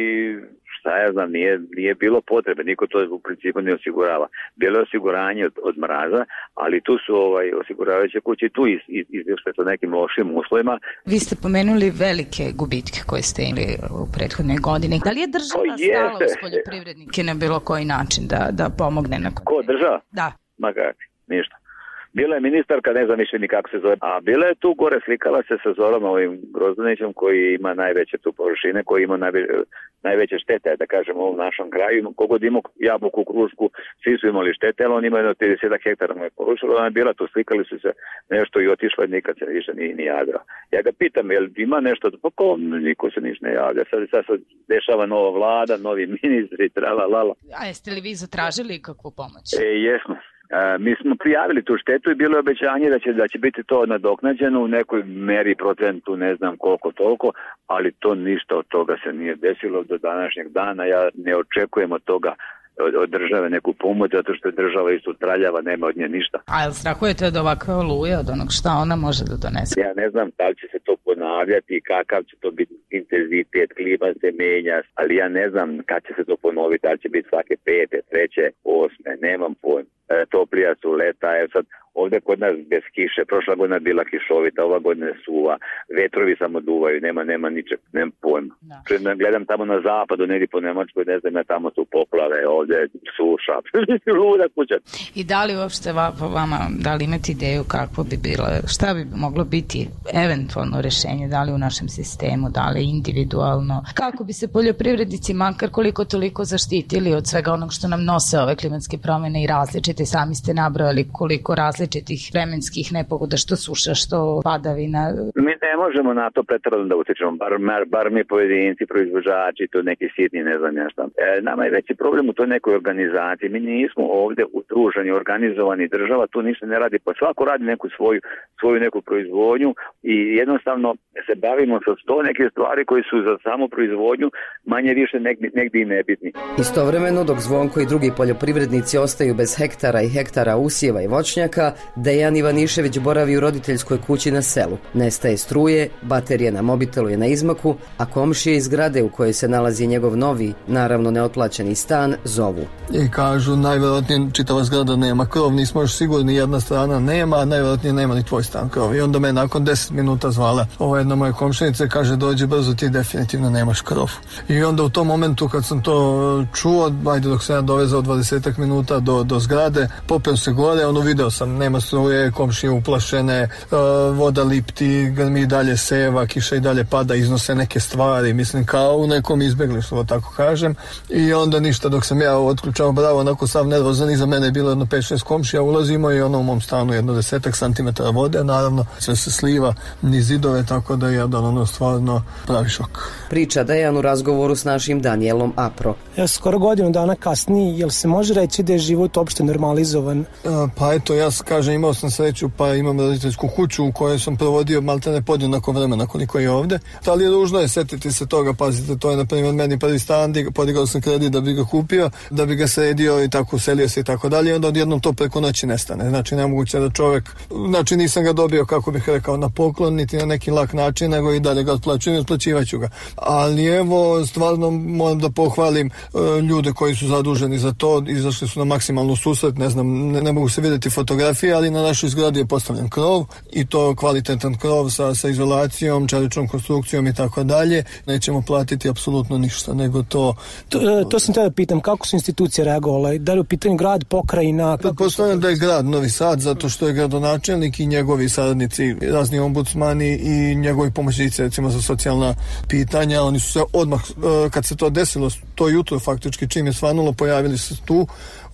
šta ja znam, nije, nije bilo potrebe, niko to u principu ne osigurava. Bilo je osiguranje od, od mraza, ali tu su ovaj, osiguravajuće kuće tu iz, iz, izvješće sa nekim lošim uslovima. Vi ste pomenuli velike gubitke koje ste imali u prethodnoj godini. Da li je država stala uz poljoprivrednike na bilo koji način da, da pomogne? Na Ko, država? Da. Ma kako, ništa. Bila je ministarka, ne znam više ni kako se zove, a bila je tu gore, slikala se sa Zorom ovim Grozdanićem koji ima najveće tu površine, koji ima najveće, najveće štete, da kažem, u ovom našem kraju. Kogod ima jabuku, krušku, svi su imali štete, ali on ima jedno trideset hektara mu je porušilo, ona je bila tu, slikali su se nešto i otišla i nikad se više nije ni javila. Ja ga pitam, jel ima nešto, pa ko, niko se niš ne javlja, sad, sad se dešava nova vlada, novi ministri, trala, lala. A jeste li vi zatražili kakvu pomoć? E, jesmo. E, mi smo prijavili tu štetu i bilo je obećanje da će, da će biti to nadoknađeno u nekoj meri, procentu, ne znam koliko toliko, ali to ništa od toga se nije desilo do današnjeg dana. Ja ne očekujem od toga od, od države neku pomoć, zato što je država isto traljava, nema od nje ništa. A jel strahujete od ovakve oluje, od onog šta ona može da donese? Ja ne znam da li će se to ponavljati, kakav će to biti intenzitet, klima se menja, ali ja ne znam kad će se to ponoviti, da li će biti svake pete, treće, osme, nemam pojma. E, toplija su leta, je sad ovdje kod nas bez kiše, prošla godina bila kišovita, ova godina suva, vetrovi samo duvaju, nema, nema ničeg, nema pojma. Da. Gledam tamo na zapadu, negdje po Nemačkoj, ne znam, ja tamo su poplave, ovdje suša, luda kuća. I da li uopšte po vama, da li imate ideju kako bi bilo, šta bi moglo biti eventualno rešenje, da li u našem sistemu, da li individualno, kako bi se poljoprivrednici makar koliko toliko zaštitili od svega onog što nam nose ove klimatske promjene i različite, sami ste nabrojali koliko različitih vremenskih nepogoda, što suša, što padavina. Mi ne možemo na to pretjerano da utičemo, bar, bar mi pojedinci, proizvođači, to neki sitni, ne znam ja šta. E, nama je veći problem u toj nekoj organizaciji. Mi nismo ovdje utruženi, organizovani, država tu ništa ne radi, pa svako radi neku svoju, svoju neku proizvodnju i jednostavno se bavimo sa sto neke stvari koji su za samu proizvodnju manje više negdje, negdje i nebitni. Istovremeno, dok Zvonko i drugi poljoprivrednici ostaju bez hektara i hektara usjeva i voćnjaka, Dejan Ivanišević boravi u roditeljskoj kući na selu. Nestaje struje, baterija na mobitelu je na izmaku, a komšije iz zgrade u kojoj se nalazi njegov novi, naravno neotplaćeni stan, zovu. I kažu, najvjerojatnije čitava zgrada nema krov, nismo još sigurni, jedna strana nema, a najvjerojatnije nema ni tvoj stan krov. I onda me nakon deset minuta zvala ova jedna moja komšinica, kaže, dođi brzo, ti definitivno nemaš krov. I onda u tom momentu kad sam to čuo, ajde dok sam ja dovezao dvadesetak minuta do, do zgrade, popeo se gore, ono video sam, nema struje, komšije uplašene, uh, voda lipti, grmi i dalje seva, kiša i dalje pada, iznose neke stvari, mislim kao u nekom izbjeglištvu, tako kažem. I onda ništa, dok sam ja otključao bravo, onako sav nervozan, iza mene je bilo jedno pet šest komšija, ulazimo i ono u mom stanu jedno desetak santimetara vode, naravno sve se sliva niz zidove, tako da je jedan ono stvarno pravi šok. Priča Dejan u razgovoru s našim Danielom Apro. Ja skoro godinu dana kasnije, jel se može reći da je život uopšte normalizovan? Pa eto, ja kažem, imao sam sreću, pa imam roditeljsku kuću u kojoj sam provodio maltene podjednako vremena koliko je ovde. Ali je ružno je setiti se toga, pazite, to je na primjer meni prvi stan, podigao sam kredit da bi ga kupio, da bi ga sredio i tako uselio se i tako dalje, i onda odjednom to preko noći nestane. Znači nemoguće da čovjek, znači nisam ga dobio, kako bih rekao, na poklon, niti na neki lak način, nego i dalje ga otplaćujem i otplaćivaću ga. Ali evo, stvarno moram da pohvalim e, ljude koji su zaduženi za to, izašli su na maksimalnu susret, ne znam, ne, ne mogu se vidjeti fotografije, ali na našoj zgradi je postavljen krov i to kvalitetan krov sa, sa izolacijom, čeličnom konstrukcijom i tako dalje. Nećemo platiti apsolutno ništa, nego to... To, to sam tada pitam, kako su institucije reagovale? Da li u pitanju grad, pokrajina? Pretpostavljam da je grad Novi Sad, zato što je gradonačelnik i njegovi saradnici, razni ombudsmani i njegovi pomoćnici, recimo za socijalna pitanja, oni su se odmah, kad se to desilo, to jutro faktički čim je svanulo, pojavili se tu,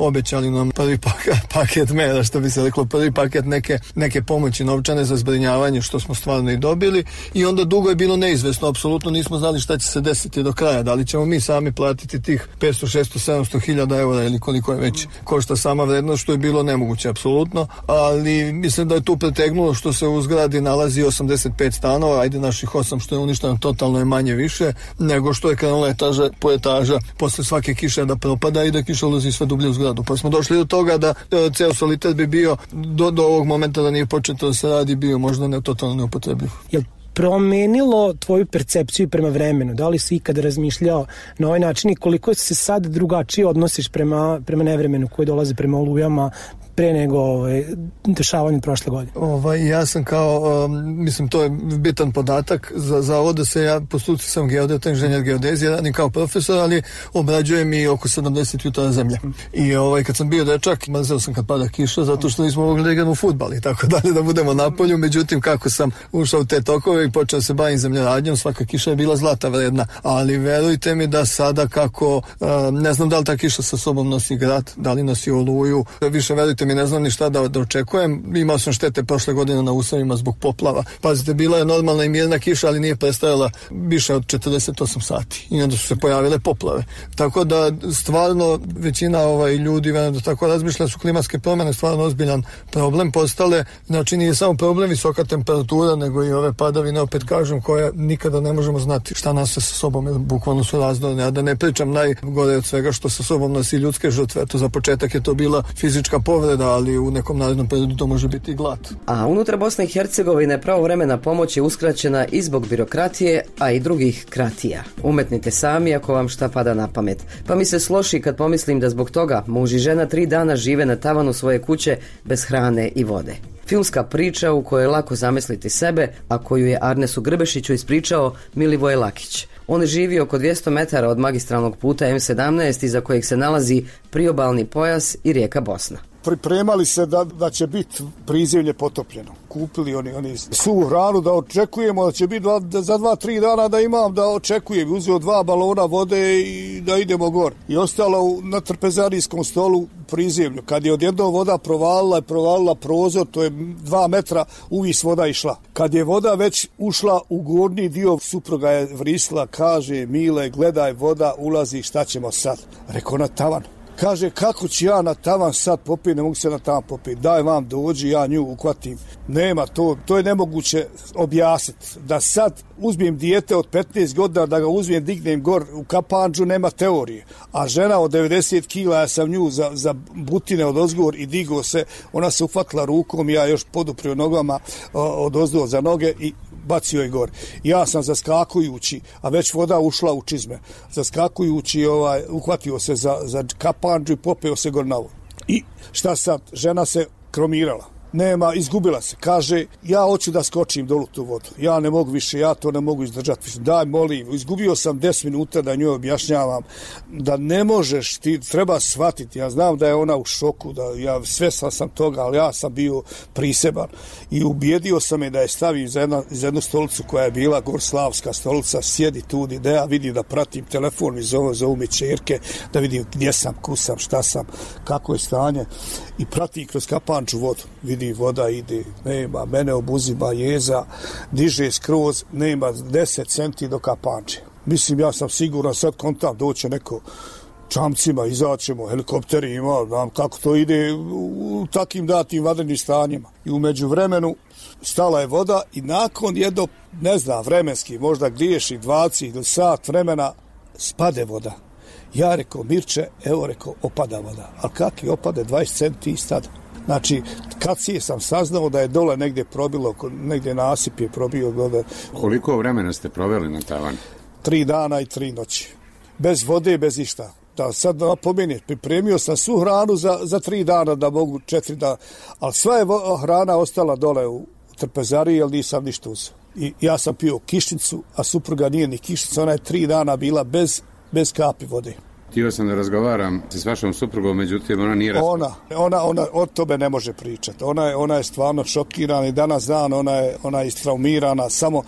obećali nam prvi paket, paket mera, što bi se reklo, prvi paket neke, neke pomoći novčane za zbrinjavanje, što smo stvarno i dobili, i onda dugo je bilo neizvesno, apsolutno nismo znali šta će se desiti do kraja, da li ćemo mi sami platiti tih petsto, šesto, sedamsto hiljada eura ili koliko je već košta sama vrednost, što je bilo nemoguće apsolutno, ali mislim da je tu pretegnulo što se u zgradi nalazi osamdeset pet stanova, ajde naših osam što je uništeno totalno je manje više nego što je krenula etaža po etaža posle svake kiše da propada i da kiša ulazi sve dublje u zgradu. Pa smo došli do toga da ceo solitet bi bio do, do ovog momenta da nije početo da se radi bio možda ne totalno neupotrebljiv. Jel promenilo tvoju percepciju prema vremenu? Da li si ikada razmišljao na ovaj način i koliko se sad drugačije odnosiš prema, prema nevremenu koji dolazi prema olujama pre nego ovaj, dešavanju prošle godine? Ovaj, ja sam kao, um, mislim, to je bitan podatak za, za ovo da se ja po struci sam geodeta, inženjer geodezije, radim kao profesor, ali obrađujem i oko sedamdeset jutara zemlje. I ovaj, kad sam bio dečak, mrzeo sam kad pada kiša, zato što nismo mogli da igramo u fudbal i tako dalje, da budemo na polju. Međutim, kako sam ušao u te tokove i počeo se bavim zemljoradnjom, svaka kiša je bila zlata vredna. Ali verujte mi da sada kako, um, ne znam da li ta kiša sa sobom nosi grad, da li nosi oluju, više verujte mi, ne znam ni šta da, da očekujem. Imao sam štete prošle godine na usovima zbog poplava. Pazite, bila je normalna i mirna kiša, ali nije prestajala više od četrdeset osam sati. I onda su se pojavile poplave. Tako da stvarno većina ovaj, ljudi da tako razmišlja su klimatske promjene stvarno ozbiljan problem postale. Znači nije samo problem visoka temperatura, nego i ove padavine, opet kažem, koje nikada ne možemo znati šta nas sa sobom, bukvalno su razdorne. A da ne pričam najgore od svega što sa sobom nosi ljudske žrtve. To za početak je to bila fizička povreda, ali u nekom narednom periodu to može biti i glad. A unutar Bosne i Hercegovine pravovremena pomoć je uskraćena i zbog birokratije, a i drugih kratija. Umetnite sami ako vam šta pada na pamet. Pa mi se sloši kad pomislim da zbog toga muž i žena tri dana žive na tavanu svoje kuće bez hrane i vode. Filmska priča u kojoj je lako zamisliti sebe, a koju je Arnesu Grbešiću ispričao Milivoje Lakić. On živi oko dvjesto metara od magistralnog puta em sedamnaest iza kojeg se nalazi priobalni pojas i rijeka Bosna. Pripremali se da, da će biti prizemlje potopljeno. Kupili oni, oni suvu hranu da očekujemo da će biti dva, da za dva, tri dana da imam, da očekujem. Uzeo dva balona vode i da idemo gor. I ostalo na trpezarijskom stolu prizemlju. Kad je odjednom voda provalila i provalila prozor, to je dva metra, uvis voda išla. Kad je voda već ušla u gornji dio, supruga je vrisla, kaže, Mile, gledaj, voda ulazi, šta ćemo sad? Rekao, na tavan. Kaže, kako ću ja na tavan sad popiti, ne mogu se na tavan popiti, daj vam dođi, ja nju uhvatim. Nema, to, to je nemoguće objasniti. Da sad uzmem dijete od petnaest godina, da ga uzmem, dignem gor u kapanđu, nema teorije. A žena od devedeset kila, ja sam nju za, za butine od ozgor i digo se, ona se uhvatila rukom, ja još poduprio nogama od ozdo za noge i bacio je gor. Ja sam zaskakujući, a već voda ušla u čizme, zaskakujući ovaj, uhvatio se za, za kapanđu i popeo se gor na vodu. I šta sad? Žena se kromirala. Nema, izgubila se. Kaže, ja hoću da skočim dolu tu vodu. Ja ne mogu više, ja to ne mogu izdržati. Daj, molim, izgubio sam deset minuta da njoj objašnjavam da ne možeš, ti treba shvatiti. Ja znam da je ona u šoku, da ja svestan sam toga, ali ja sam bio priseban. I ubijedio sam je da je stavim za, jedna, za jednu stolicu koja je bila gorslavska stolica, sjedi tu, da ja vidim da pratim telefon i zove, zove mi čerke, da vidim gdje sam, kusam, šta sam, kako je stanje. I pratim kroz kapanču vodu. Vidi, voda ide, nema, mene obuzima jeza, diže skroz, nema deset centi do kapanče. Mislim, ja sam siguran, sad kontam, doće neko čamcima, izaćemo, helikopterima, znam kako to ide u takim datim vanrednim stanjima. I umeđu vremenu stala je voda i nakon jedno, ne znam, vremenski, možda griješi dvadeset ili sat vremena, spade voda. Ja rekao, Mirče, evo rekao, opada voda. A kak je opade dvadeset centi i stada? Znači, kad si sam saznao da je dole negdje probilo, negdje nasip je probio dole. Koliko vremena ste proveli na tavanu? Tri dana i tri noći. Bez vode, bez išta. Da, sad napomenem, pripremio sam svu hranu za, za tri dana, da mogu četiri dana. Ali sva je hrana ostala dole u trpezariji, jer nisam ništa uzeo. I ja sam pio kišnicu, a supruga nije ni kišnica, ona je tri dana bila bez, bez kapi vode. Htio sam da razgovaram s vašom suprugom, međutim ona nije razgovarala. Ona, ona, ona od tobe ne može pričati. Ona je, ona je stvarno šokirana i danas dan ona je, ona je istraumirana. Samo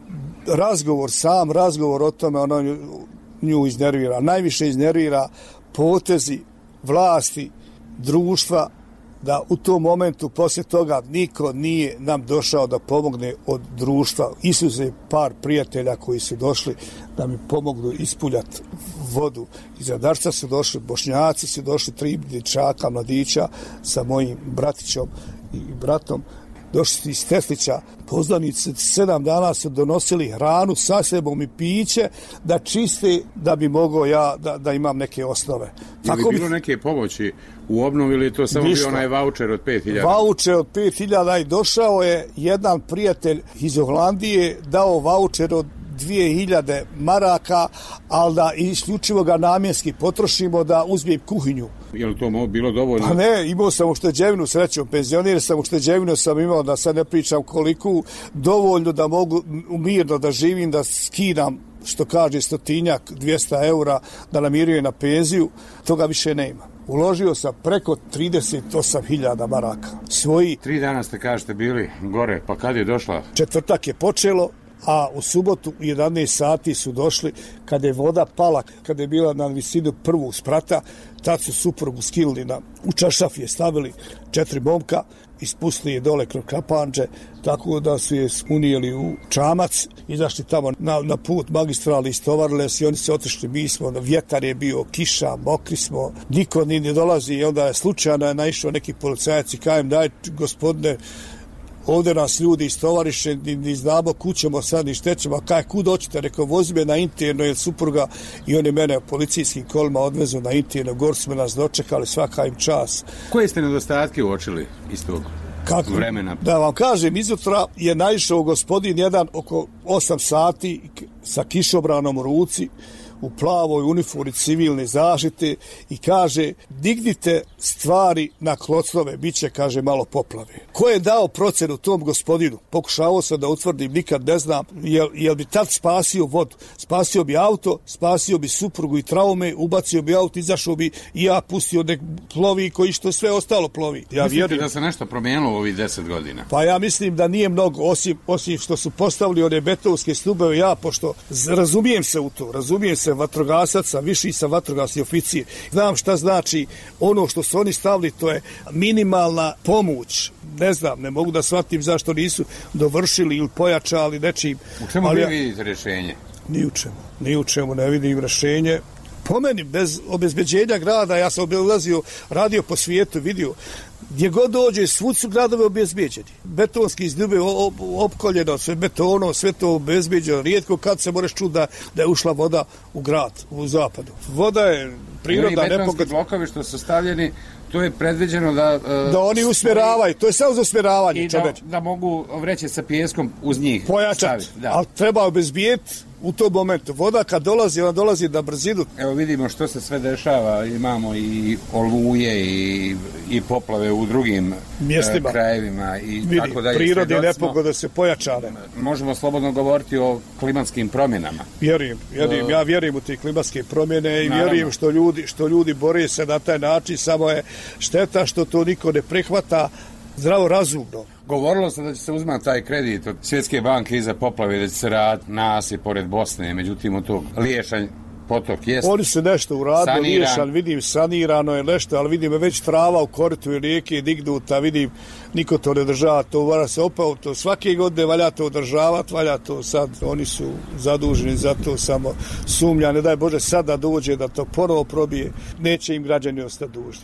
razgovor, sam razgovor o tome, ona nju iznervira. Najviše iznervira potezi vlasti, društva, da u tom momentu poslije toga niko nije nam došao da pomogne od društva. Isuze par prijatelja koji su došli da mi pomognu ispuljati vodu. Iz Radarca su došli, Bošnjaci su došli, tri dječaka, mladića sa mojim bratićom i bratom. Došli su iz Teslića, poznanici sedam dana su donosili hranu sa sebom i piće da čiste da bi mogao ja da, da imam neke osnove. Je li bilo neke pomoći u obnovi ili je to samo ništa. Bio onaj vaučer od pet hiljada? Vaučer od pet hiljada i došao je jedan prijatelj iz Holandije, dao vaučer od dvije hiljade maraka, ali da isključivo ga namjenski potrošimo da uzmijem kuhinju. Je li to bilo dovoljno? Pa ne, imao sam ušteđevinu, srećom, penzionir sam, ušteđevinu sam imao, da sad ne pričam koliko, dovoljno da mogu mirno da živim, da skidam, što kaže, stotinjak, dvjesto eura, da namirujem na penziju, toga više nema. Uložio sam preko trideset osam hiljada maraka. Svoji... Tri dana ste, kažete, bili gore, pa kad je došla? Četvrtak je počelo, a u subotu u jedanaest sati su došli, kada je voda pala, kada je bila na visinu prvog sprata, tad su suprugu skilili na, u čaršaf je stavili četiri momka, ispustili je dole kroz kapanđe, tako da su je unijeli u čamac, izašli tamo na, na put magistrali, istovarile se i oni se otišli, mi smo, vjetar je bio, kiša, mokri smo, niko ni ne dolazi i onda je slučajno je naišao neki policajac i kajem, daj gospodine, ovdje nas ljudi istovariše, ni, ni znamo kućemo sad, ni štećemo, kaj, kud hoćete, rekao, vozi me na interno, jer supruga i oni mene policijskim kolima odvezu na interno, gor smo nas dočekali, svaka im čas. Koje ste nedostatke uočili iz tog Kako? vremena? Da vam kažem, izutra je naišao gospodin jedan oko osam sati sa kišobranom u ruci, u plavoj uniformi civilne zaštite i kaže, dignite stvari na klocnove, bit će, kaže, malo poplave. Ko je dao procenu tom gospodinu? Pokušavao sam da utvrdim, nikad ne znam, jel, jel bi tad spasio vodu? Spasio bi auto, spasio bi suprugu i traume, ubacio bi auto, izašao bi i ja pustio nek plovi koji što sve ostalo plovi. Ja Mislite vjerujem da se nešto promijenilo u ovih deset godina? Pa ja mislim da nije mnogo, osim, osim što su postavili one betonske stubeve, ja, pošto razumijem se u to, razumijem se vatrogasac, sam viši sam vatrogasni oficir. Znam šta znači ono što su oni stavili, to je minimalna pomoć. Ne znam, ne mogu da shvatim zašto nisu dovršili ili pojačali nečim. U čemu vi ja, vidite rješenje? Ni u čemu. Ni u čemu ne vidim rješenje. Po meni, bez obezbeđenja grada, ja sam obilazio, radio po svijetu, vidio, gdje god dođe, svud su gradove obezbeđeni. Betonski zdube opkoljeno, sve betono, sve to obezbeđeno. Rijetko kad se moraš čuti da, da je ušla voda u grad, u zapadu. Voda je priroda. I betonski nepogod... blokovi što su stavljeni, to je predviđeno da... Uh, da oni usmjeravaju, to je samo za usmjeravanje. I da, da mogu vreće sa pijeskom uz njih pojačati, ali treba obezbijeti u tom momentu. Voda kad dolazi, ona dolazi na brzinu. Evo vidimo što se sve dešava, imamo i oluje i, i poplave u drugim mjestima, krajevima i vidi, tako dalje. Prirodne nepogode se pojačale. Možemo slobodno govoriti o klimatskim promjenama. Vjerujem, vjerujem uh, ja vjerujem u te klimatske promjene i naravno. Vjerujem što ljudi, što ljudi bore se na taj način, samo je šteta što to niko ne prihvata zdravo razumno. Govorilo se da će se uzmati taj kredit od Svjetske banke iza poplave, da će se rad nasip pored Bosne, međutim od tog Liješanj potok jest. Oni su nešto uradili, Liješan, vidim, sanirano je nešto, ali vidim već trava u koritu i rijeke dignuta, vidim, niko to ne država, to vara se opao, to svake godine valja to održavati, valja to sad, oni su zaduženi za to, samo sumnja, ne daj Bože sad da dođe da to ponovo probije, neće im građani ostati dužni.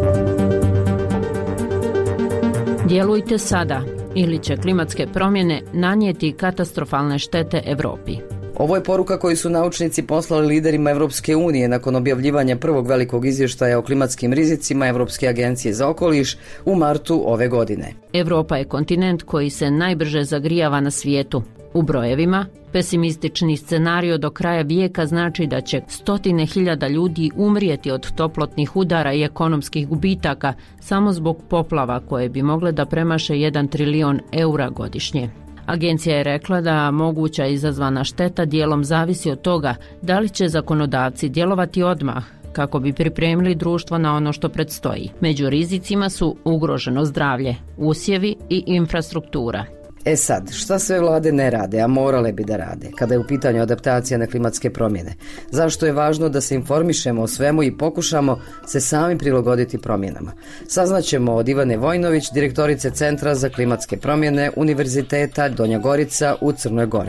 Djelujte sada ili će klimatske promjene nanijeti katastrofalne štete Europi. Ovo je poruka koju su naučnici poslali liderima Evropske unije nakon objavljivanja prvog velikog izvještaja o klimatskim rizicima Evropske agencije za okoliš u martu ove godine. Europa je kontinent koji se najbrže zagrijava na svijetu. U brojevima, pesimistični scenario do kraja vijeka znači da će stotine hiljada ljudi umrijeti od toplotnih udara i ekonomskih gubitaka samo zbog poplava koje bi mogle da premaše jedan trilion eura godišnje. Agencija je rekla da moguća izazvana šteta dijelom zavisi od toga da li će zakonodavci djelovati odmah kako bi pripremili društvo na ono što predstoji. Među rizicima su ugroženo zdravlje, usjevi i infrastruktura. E sad, šta sve vlade ne rade, a morale bi da rade, kada je u pitanju adaptacija na klimatske promjene? Zašto je važno da se informišemo o svemu i pokušamo se sami prilagoditi promjenama? Saznaćemo od Ivane Vojnović, direktorice Centra za klimatske promjene Univerziteta Donja Gorica u Crnoj Gori.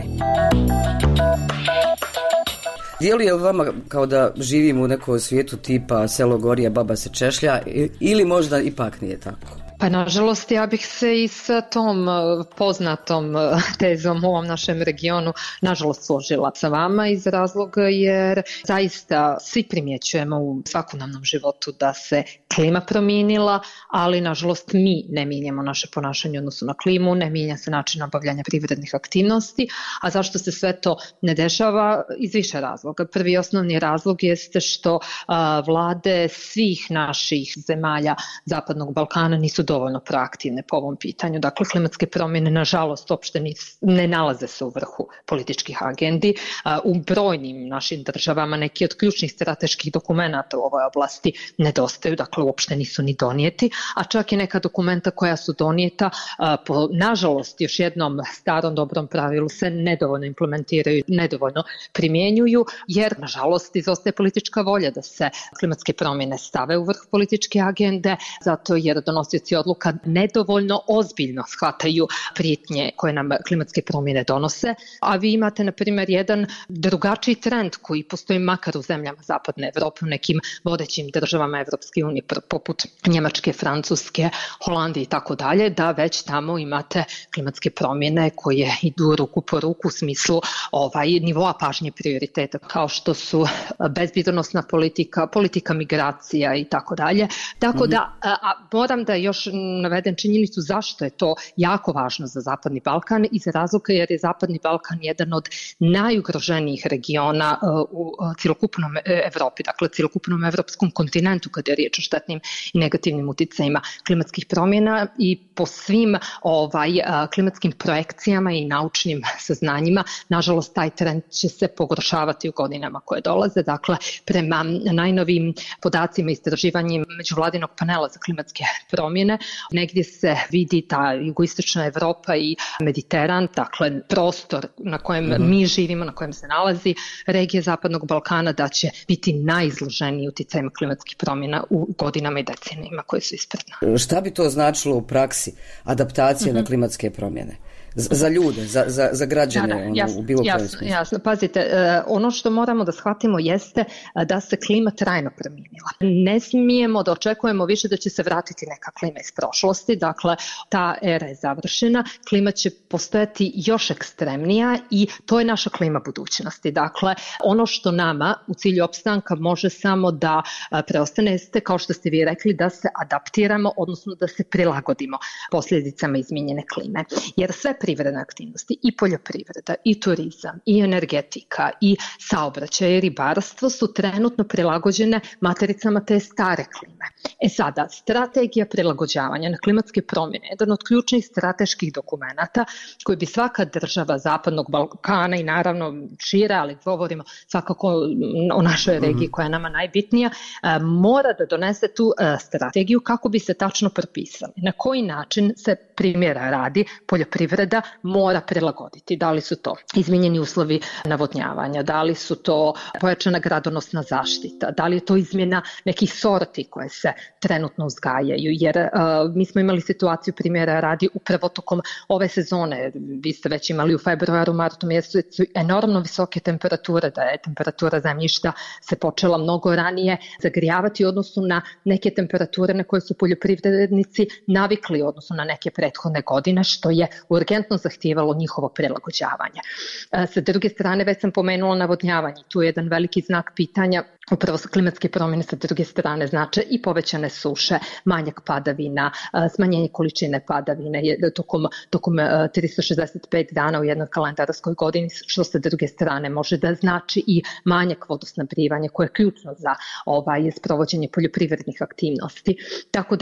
Djeluje li vama kao da živimo u nekom svijetu tipa selo gori, a baba se češlja, ili možda ipak nije tako? Pa nažalost ja bih se i sa tom poznatom tezom u ovom našem regionu nažalost složila sa vama iz razloga jer zaista svi primjećujemo u svakodnevnom životu da se klima promijenila, ali nažalost mi ne mijenjamo naše ponašanje u odnosu na klimu, ne mijenja se način obavljanja privrednih aktivnosti, a zašto se sve to ne dešava? Iz više razloga. Prvi osnovni razlog jeste što a, vlade svih naših zemalja Zapadnog Balkana nisu dovoljno proaktivne po ovom pitanju. Dakle, klimatske promjene, nažalost, uopšte ne nalaze se u vrhu političkih agendi. U brojnim našim državama neki od ključnih strateških dokumenata u ovoj oblasti nedostaju, dakle, uopšte nisu ni donijeti, a čak i neka dokumenta koja su donijeta, po, nažalost, još jednom starom dobrom pravilu se nedovoljno implementiraju, nedovoljno primjenjuju, jer, nažalost, izostaje politička volja da se klimatske promjene stave u vrh političke agende, zato jer donosioci odluka nedovoljno ozbiljno shvataju prijetnje koje nam klimatske promjene donose, a vi imate, na primjer, jedan drugačiji trend koji postoji makar u zemljama Zapadne Evrope, u nekim vodećim državama Evropske unije, poput Njemačke, Francuske, Holandije i tako dalje, da već tamo imate klimatske promjene koje idu ruku po ruku u smislu ovaj, nivoa pažnje prioriteta, kao što su bezbjednosna politika, politika migracija i tako dalje. Tako da, a, a moram da još navedem činjenicu zašto je to jako važno za Zapadni Balkan, iz razloga jer je Zapadni Balkan jedan od najugroženijih regiona uh, u uh, cjelokupnom Evropi, dakle cjelokupnom evropskom kontinentu kada je riječ o štetnim i negativnim uticajima klimatskih promjena i po svim ovaj, uh, klimatskim projekcijama i naučnim saznanjima, nažalost taj trend će se pogoršavati u godinama koje dolaze. Dakle, prema najnovijim podacima i istraživanjima međuvladinog panela za klimatske promjene, negdje se vidi ta jugoistočna Evropa i Mediteran, dakle prostor na kojem mm-hmm. mi živimo, na kojem se nalazi regija Zapadnog Balkana, da će biti najizloženiji uticajima klimatskih promjena u godinama i decenijima koje su ispred nas. Šta bi to značilo u praksi, adaptacija mm-hmm. na klimatske promjene? Za ljude, za, za, za građane, da, da, ono, jasno, u bilo kojem smislu. Jasno, pazite, uh, ono što moramo da shvatimo jeste uh, da se klima trajno promijenila. Ne smijemo da očekujemo više da će se vratiti neka klima iz prošlosti, dakle, ta era je završena, klima će postojati još ekstremnija i to je naša klima budućnosti. Dakle, ono što nama u cilju opstanka može samo da uh, preostane jeste, kao što ste vi rekli, da se adaptiramo, odnosno da se prilagodimo posljedicama izmijenjene klime. Jer sve privredne aktivnosti, i poljoprivreda, i turizam, i energetika, i saobraćaj, i ribarstvo su trenutno prilagođene matericama te stare klime. E sada, strategija prilagođavanja na klimatske promjene je jedan od ključnih strateških dokumenata koji bi svaka država Zapadnog Balkana i naravno šire, ali govorimo svakako o našoj regiji koja je nama najbitnija, mora da donese tu strategiju kako bi se tačno propisali. Na koji način se, primjera radi, poljoprivreda mora prilagoditi. Da li su to izmijenjeni uslovi navodnjavanja, da li su to pojačana gradonosna zaštita, da li je to izmjena nekih sorti koje se trenutno uzgajaju, jer uh, mi smo imali situaciju, primjera radi, upravo tokom ove sezone, vi ste već imali u februaru, martu mjesecu enormno visoke temperature, da je temperatura zemljišta se počela mnogo ranije zagrijavati u odnosu na neke temperature na koje su poljoprivrednici navikli u odnosu na neke prethodne godine, što je urgentno zahtijevalo njihovo prilagođavanje. Sa druge strane, već sam pomenula navodnjavanje. Tu je jedan veliki znak pitanja. Upravo klimatske promjene sa druge strane znače i povećane suše, manjak padavina, smanjenje količine padavine tokom, tokom tristo šezdeset pet dana u jednoj kalendarskoj godini, što sa druge strane može da znači i manjak vodosnabdijevanja koje je ključno za ovaj, sprovođenje poljoprivrednih aktivnosti. Tako da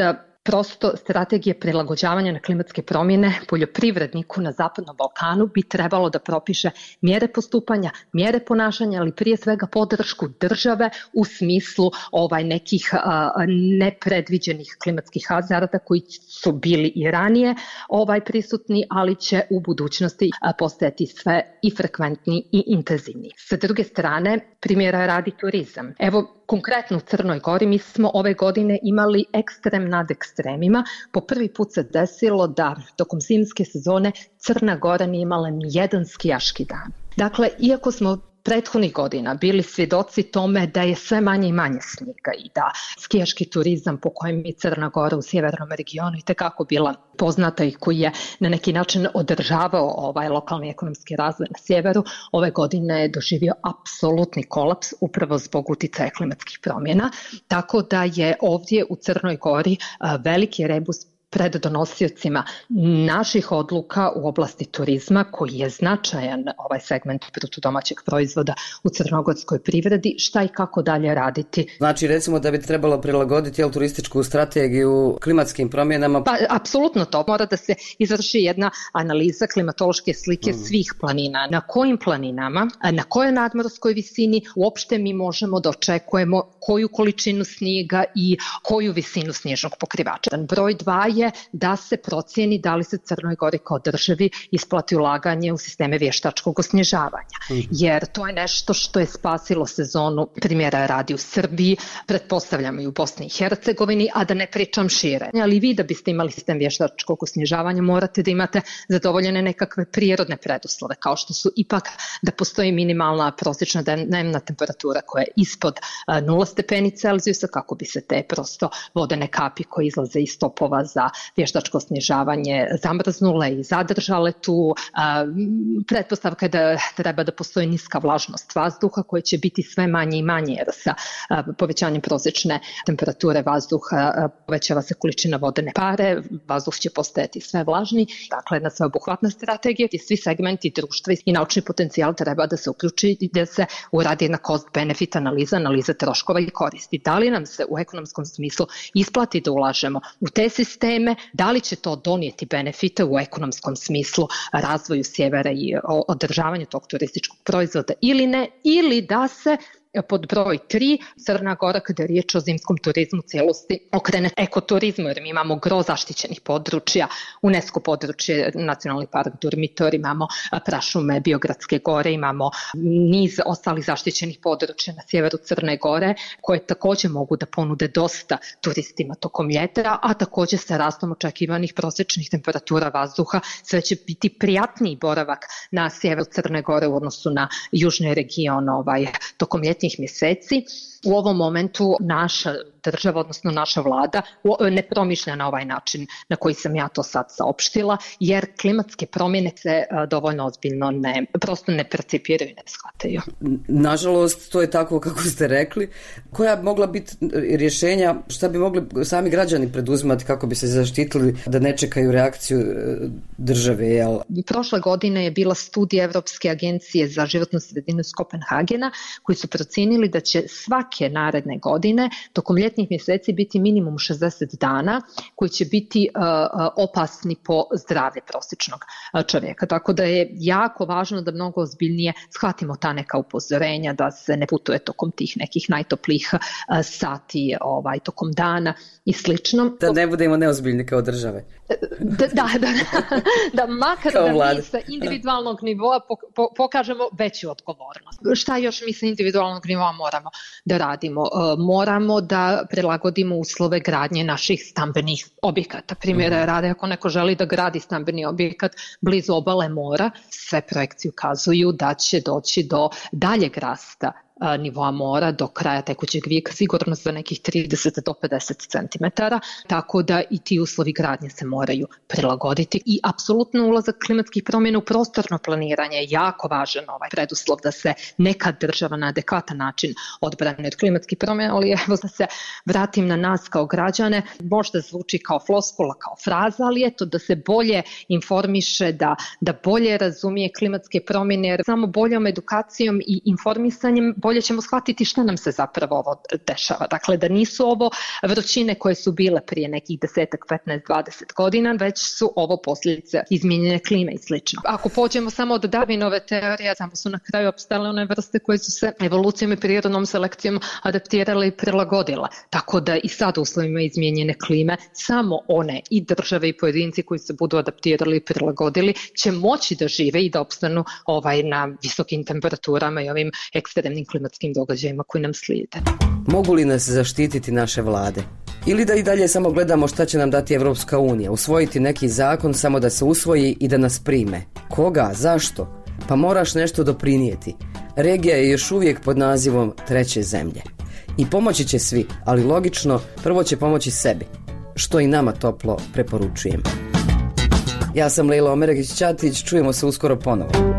prosto strategije prilagođavanja na klimatske promjene poljoprivredniku na Zapadnom Balkanu bi trebalo da propiše mjere postupanja, mjere ponašanja, ali prije svega podršku države u smislu ovaj nekih a, nepredviđenih klimatskih hazarda koji su bili i ranije ovaj prisutni, ali će u budućnosti a, postajati sve i frekventni i intenzivni. Sa druge strane, primjera radi turizam. Evo, konkretno u Crnoj Gori mi smo ove godine imali ekstrem nad ekstremima. Po prvi put se desilo da tokom zimske sezone Crna Gora nije imala ni jedan skijaški dan. Dakle, iako smo prethodnih godina bili svjedoci tome da je sve manje i manje snijega i da skijaški turizam po kojem je Crna Gora u sjevernom regionu itekako bila poznata i koji je na neki način održavao ovaj lokalni ekonomski razvoj na sjeveru, ove godine je doživio apsolutni kolaps upravo zbog uticaja klimatskih promjena, tako da je ovdje u Crnoj Gori veliki rebus pred donosiocima naših odluka u oblasti turizma, koji je značajan ovaj segment bruto domaćeg proizvoda u crnogorskoj privredi, šta i kako dalje raditi. Znači, recimo da bi trebalo prilagoditi jel, turističku strategiju klimatskim promjenama? Pa, apsolutno to. Mora da se izvrši jedna analiza klimatološke slike mm. svih planina. Na kojim planinama, na kojoj nadmorskoj visini uopšte mi možemo da očekujemo koju količinu snijega i koju visinu snježnog pokrivača. Broj dva je da se procijeni da li se Crnoj Gori kao državi isplati ulaganje u sisteme vještačkog osnježavanja. Mm. Jer to je nešto što je spasilo sezonu, primjera radi u Srbiji, pretpostavljamo i u Bosni i Hercegovini, a da ne pričam šire. Ali vi da biste imali sistem vještačkog osnježavanja morate da imate zadovoljene nekakve prirodne preduslove, kao što su ipak da postoji minimalna prosječna dnevna temperatura koja je ispod nula stepeni Celzijusa, kako bi se te prosto vodene kapi koje izlaze iz topova za vještačko snježavanje zamrznule i zadržale tu. Pretpostavka je da treba da postoji niska vlažnost vazduha koja će biti sve manje i manje, jer sa povećanjem prosječne temperature vazduha povećava se količina vodene pare, vazduh će postajati sve vlažniji. Dakle, jedna sveobuhvatna strategija i svi segmenti društva i naučni potencijal treba da se uključi i da se uradi jedna cost-benefit analiza, analiza troškova i koristi. Da li nam se u ekonomskom smislu isplati da ulažemo u te sisteme, da li će to donijeti benefite u ekonomskom smislu razvoju sjevera i održavanju tog turističkog proizvoda ili ne, ili da se pod broj tri, Crna Gora, kada je riječ o zimskom turizmu cijelosti, okrene ekoturizmu, jer mi imamo gro zaštićenih područja, UNESCO područje, Nacionalni park Durmitor, imamo prašume Biogradske gore, imamo niz ostalih zaštićenih područja na sjeveru Crne Gore, koje također mogu da ponude dosta turistima tokom ljeta, a također sa rastom očekivanih prosječnih temperatura vazduha sve će biti prijatniji boravak na sjeveru Crne Gore u odnosu na južni region ovaj, tokom ljeta mjeseci. U ovom momentu naša država, odnosno naša vlada, ne promišlja na ovaj način na koji sam ja to sad saopštila, jer klimatske promjene se dovoljno ozbiljno ne, prosto ne percipiraju i ne shvataju. Nažalost, to je tako kako ste rekli. Koja bi mogla biti rješenja, šta bi mogli sami građani preduzimati kako bi se zaštitili da ne čekaju reakciju države? Jel? Prošle godine je bila studija Evropske agencije za životnu sredinu iz Kopenhagena, koji su procijenili da će svake naredne godine tokom ljetnih mjeseci biti minimum šezdeset dana koji će biti uh, opasni po zdravlje prosječnog čovjeka. Tako da je jako važno da mnogo ozbiljnije shvatimo ta neka upozorenja, da se ne putuje tokom tih nekih najtoplijih uh, sati ovaj, tokom dana i slično. Da ne budemo neozbiljni kao države. Da, da, da, da makar da mi sa individualnog nivoa pokažemo veću odgovornost. Šta još mi sa individualnog nivoa moramo da radimo? Moramo da prilagodimo uslove gradnje naših stambenih objekata. Primjera mm-hmm. rade, ako neko želi da gradi stambeni objekat blizu obale mora, sve projekcije ukazuju da će doći do daljeg rasta nivoa mora do kraja tekućeg vijeka, sigurno za nekih trideset do pedeset centimetara, tako da i ti uslovi gradnje se moraju prilagoditi i apsolutno ulazak klimatskih promjena u prostorno planiranje je jako važan ovaj preduslov da se neka država na adekvatan način odbrani od klimatskih promjena, ali evo da se vratim na nas kao građane, možda zvuči kao floskula, kao fraza, ali eto da se bolje informiše, da, da bolje razumije klimatske promjene, jer samo boljom edukacijom i informisanjem bolje ćemo shvatiti šta nam se zapravo ovo dešava. Dakle, da nisu ovo vrućine koje su bile prije nekih desetak, petnaest, dvadeset godina, već su ovo posljedice izmijenjene klime i slično. Ako pođemo samo od Darwinove teorije, samo su na kraju opstale one vrste koje su se evolucijom i prirodnom selekcijom adaptirale i prilagodile. Tako da i sad u uslovima izmijenjene klime samo one i države i pojedinci koji se budu adaptirali i prilagodili će moći da žive i da opstanu ovaj, na visokim temperaturama i ovim ekstremnim klimatskim događajima koji nam slijede. Mogu li nas zaštititi naše vlade? Ili da i dalje samo gledamo šta će nam dati Evropska unija, usvojiti neki zakon samo da se usvoji i da nas prime? Koga? Zašto? Pa moraš nešto doprinijeti. Regija je još uvijek pod nazivom treće zemlje. I pomoći će svi, ali logično, prvo će pomoći sebi, što i nama toplo preporučujem. Ja sam Lejla Omeregić-Ćatić, čujemo se uskoro ponovo.